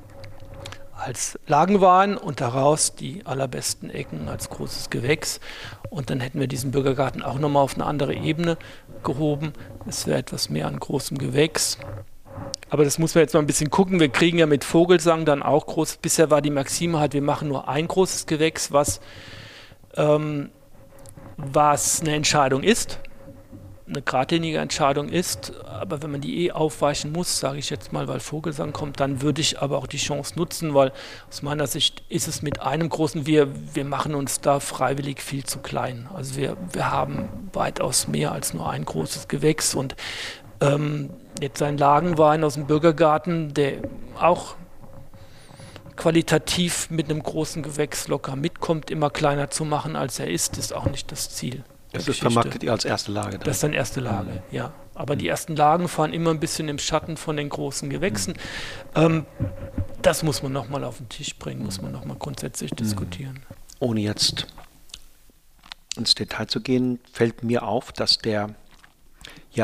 Lagenwein und daraus die allerbesten Ecken als großes Gewächs und dann hätten wir diesen Bürgergarten auch noch mal auf eine andere Ebene gehoben. Es wäre etwas mehr an großem Gewächs. Aber das muss man jetzt mal ein bisschen gucken. Wir kriegen ja mit Vogelsang dann auch groß. Bisher war die Maxime halt, wir machen nur ein großes Gewächs, was eine Entscheidung ist, eine geradlinige Entscheidung ist. Aber wenn man die aufweichen muss, sage ich jetzt mal, weil Vogelsang kommt, dann würde ich aber auch die Chance nutzen, weil aus meiner Sicht ist es mit einem großen, wir machen uns da freiwillig viel zu klein. Also wir haben weitaus mehr als nur ein großes Gewächs und jetzt ein Lagenwein aus dem Bürgergarten, der auch qualitativ mit einem großen Gewächs locker mitkommt, immer kleiner zu machen, als er ist auch nicht das Ziel. Das ist vermarktet ihr als erste Lage dann? Das ist dann erste Lage, ja. Aber die ersten Lagen fahren immer ein bisschen im Schatten von den großen Gewächsen. Das muss man nochmal auf den Tisch bringen, muss man nochmal grundsätzlich diskutieren. Ohne jetzt ins Detail zu gehen, fällt mir auf, dass der ja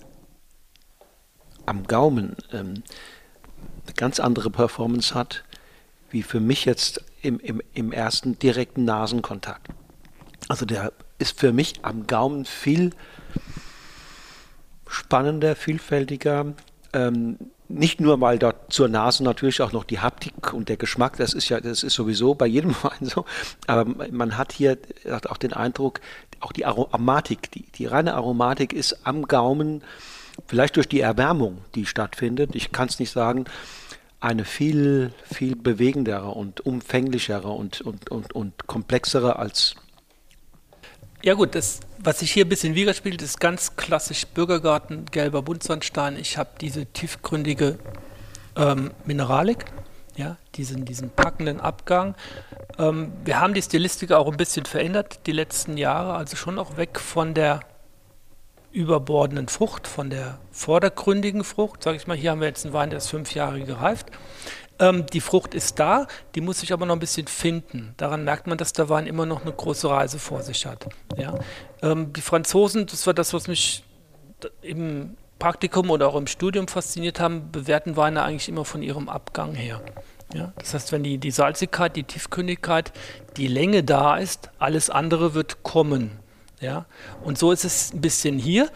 am Gaumen eine ganz andere Performance hat, wie für mich jetzt im ersten direkten Nasenkontakt. Also der ist für mich am Gaumen viel spannender, vielfältiger. Nicht nur, weil dort zur Nase natürlich auch noch die Haptik und der Geschmack, das ist sowieso bei jedem Wein so, aber man hat hier auch den Eindruck, auch die Aromatik, die reine Aromatik ist am Gaumen, vielleicht durch die Erwärmung, die stattfindet, ich kann es nicht sagen, eine viel, viel bewegendere und umfänglichere und komplexere als... Ja gut, das, was sich hier ein bisschen widerspiegelt, ist ganz klassisch Bürgergarten, gelber Buntsandstein. Ich habe diese tiefgründige Mineralik, ja, diesen packenden Abgang. Wir haben die Stilistik auch ein bisschen verändert die letzten Jahre, also schon auch weg von der überbordenden Frucht, von der vordergründigen Frucht. Sage ich mal, hier haben wir jetzt einen Wein, der ist 5 Jahre gereift. Die Frucht ist da, die muss sich aber noch ein bisschen finden. Daran merkt man, dass der Wein immer noch eine große Reise vor sich hat. Ja? Die Franzosen, das war das, was mich im Praktikum oder auch im Studium fasziniert haben, bewerten Weine eigentlich immer von ihrem Abgang her. Ja? Das heißt, wenn die Salzigkeit, die Tiefgründigkeit, die Länge da ist, alles andere wird kommen. Ja? Und so ist es ein bisschen hier.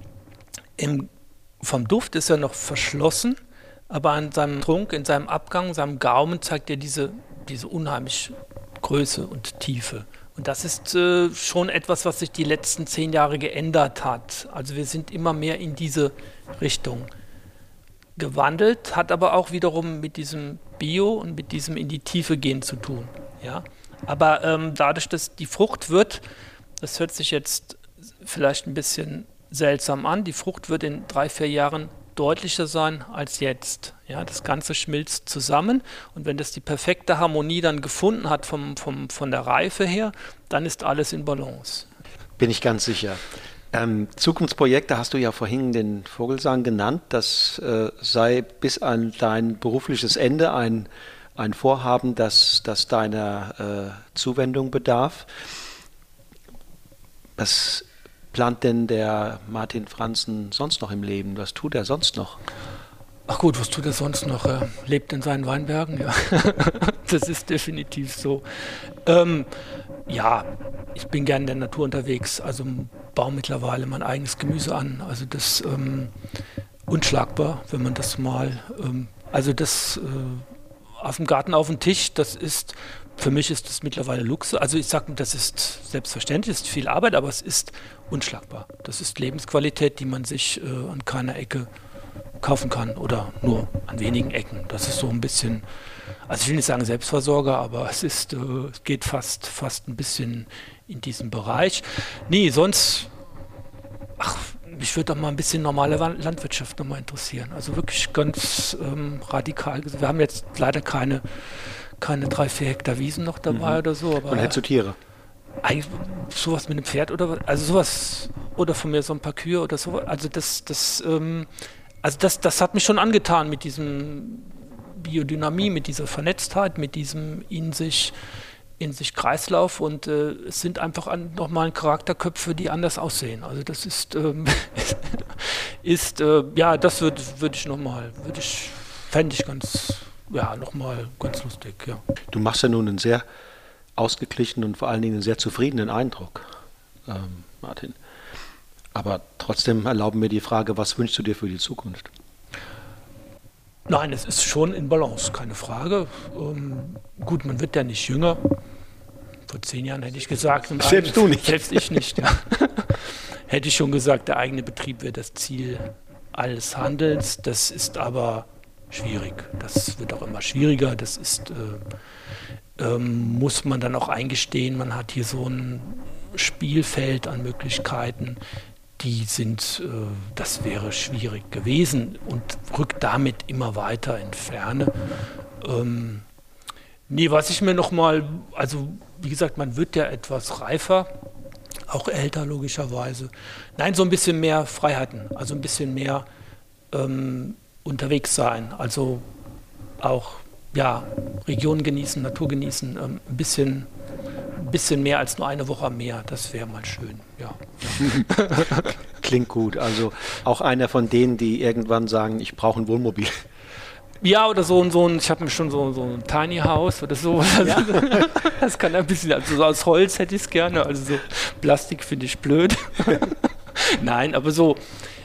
Vom Duft ist er noch verschlossen, aber an seinem Trunk, in seinem Abgang, seinem Gaumen zeigt er diese unheimliche Größe und Tiefe. Und das ist schon etwas, was sich die letzten 10 Jahre geändert hat. Also wir sind immer mehr in diese Richtung gewandelt, hat aber auch wiederum mit diesem Bio und mit diesem in die Tiefe gehen zu tun. Ja? Aber dadurch, dass die Frucht wird, das hört sich jetzt vielleicht ein bisschen seltsam an, die Frucht wird in 3-4 Jahren deutlicher sein als jetzt. Ja, das Ganze schmilzt zusammen und wenn das die perfekte Harmonie dann gefunden hat von der Reife her, dann ist alles in Balance. Bin ich ganz sicher. Zukunftsprojekte hast du ja vorhin den Vogelsang genannt. Das sei bis an dein berufliches Ende ein Vorhaben, das deiner Zuwendung bedarf. Was plant denn der Martin Franzen sonst noch im Leben? Was tut er sonst noch? Ach gut, was tut er sonst noch? Er lebt in seinen Weinbergen, ja. Das ist definitiv so. Ja, ich bin gerne in der Natur unterwegs, also baue mittlerweile mein eigenes Gemüse an. Also das unschlagbar, wenn man das mal, aus dem Garten auf den Tisch, für mich ist das mittlerweile Luxus. Also ich sage, das ist selbstverständlich, es ist viel Arbeit, aber es ist unschlagbar. Das ist Lebensqualität, die man sich an keiner Ecke kaufen kann oder nur an wenigen Ecken. Das ist so ein bisschen, also ich will nicht sagen Selbstversorger, aber es geht fast ein bisschen in diesem Bereich. Nee, sonst, mich würde doch mal ein bisschen normale Landwirtschaft nochmal interessieren. Also wirklich ganz radikal. Wir haben jetzt leider keine 3-4 Hektar Wiesen noch dabei oder so. Aber und hättest du Tiere? Eigentlich sowas mit einem Pferd also sowas, oder von mir so ein paar Kühe oder so. Also das hat mich schon angetan mit diesem Biodynamie, mit dieser Vernetztheit, mit diesem in sich Kreislauf, und es sind einfach nochmal Charakterköpfe, die anders aussehen. Also das das fände ich nochmal ganz lustig, ja. Du machst ja nun einen sehr ausgeglichenen und vor allen Dingen einen sehr zufriedenen Eindruck, Martin. Aber trotzdem erlauben mir die Frage, was wünschst du dir für die Zukunft? Nein, es ist schon in Balance, keine Frage. Gut, man wird ja nicht jünger. Vor 10 Jahren hätte ich gesagt. Selbst du nicht. Selbst ich nicht, ja. Hätte ich schon gesagt, der eigene Betrieb wäre das Ziel alles Handelns. Das ist aber schwierig. Das wird auch immer schwieriger. Das ist, muss man dann auch eingestehen. Man hat hier so ein Spielfeld an Möglichkeiten, das wäre schwierig gewesen und rückt damit immer weiter in Ferne. Was ich mir nochmal, also wie gesagt, man wird ja etwas reifer, auch älter logischerweise. Nein, so ein bisschen mehr Freiheiten, also ein bisschen mehr unterwegs sein, also auch Region genießen, Natur genießen, ein bisschen mehr als nur eine Woche am Meer, das wäre mal schön, ja. Klingt gut, also auch einer von denen, die irgendwann sagen, ich brauche ein Wohnmobil. Ja, oder ich habe mir schon so ein Tiny House oder so. Ja. Das kann ein bisschen, also aus Holz hätte ich es gerne, also so Plastik finde ich blöd. Nein, aber so,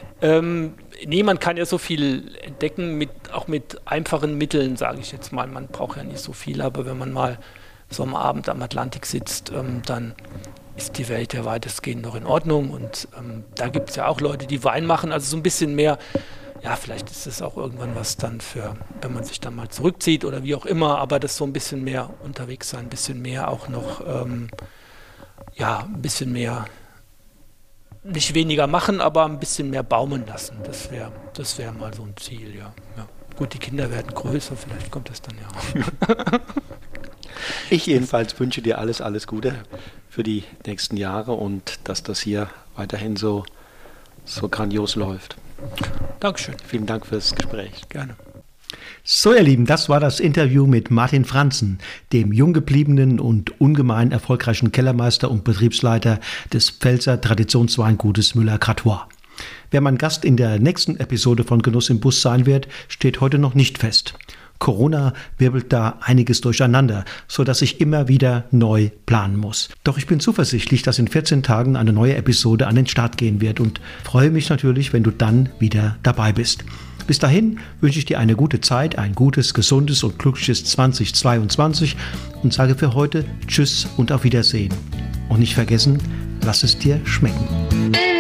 man kann ja so viel entdecken, auch mit einfachen Mitteln, sage ich jetzt mal. Man braucht ja nicht so viel, aber wenn man mal so am Abend am Atlantik sitzt, dann ist die Welt ja weitestgehend noch in Ordnung. Und da gibt es ja auch Leute, die Wein machen, also so ein bisschen mehr, vielleicht ist es auch irgendwann was dann wenn man sich dann mal zurückzieht oder wie auch immer, aber das so ein bisschen mehr unterwegs sein, ein bisschen mehr auch noch, ein bisschen mehr, nicht weniger machen, aber ein bisschen mehr baumeln lassen. Das wär mal so ein Ziel, ja. Gut, die Kinder werden größer, vielleicht kommt das dann ja. Ich jedenfalls wünsche dir alles Gute für die nächsten Jahre und dass das hier weiterhin so grandios läuft. Dankeschön. Vielen Dank fürs Gespräch. Gerne. So, ihr Lieben, das war das Interview mit Martin Franzen, dem jung gebliebenen und ungemein erfolgreichen Kellermeister und Betriebsleiter des Pfälzer Traditionsweingutes Müller-Cratois. Wer mein Gast in der nächsten Episode von Genuss im Bus sein wird, steht heute noch nicht fest. Corona wirbelt da einiges durcheinander, sodass ich immer wieder neu planen muss. Doch ich bin zuversichtlich, dass in 14 Tagen eine neue Episode an den Start gehen wird und freue mich natürlich, wenn du dann wieder dabei bist. Bis dahin wünsche ich dir eine gute Zeit, ein gutes, gesundes und glückliches 2022 und sage für heute Tschüss und auf Wiedersehen. Und nicht vergessen, lass es dir schmecken.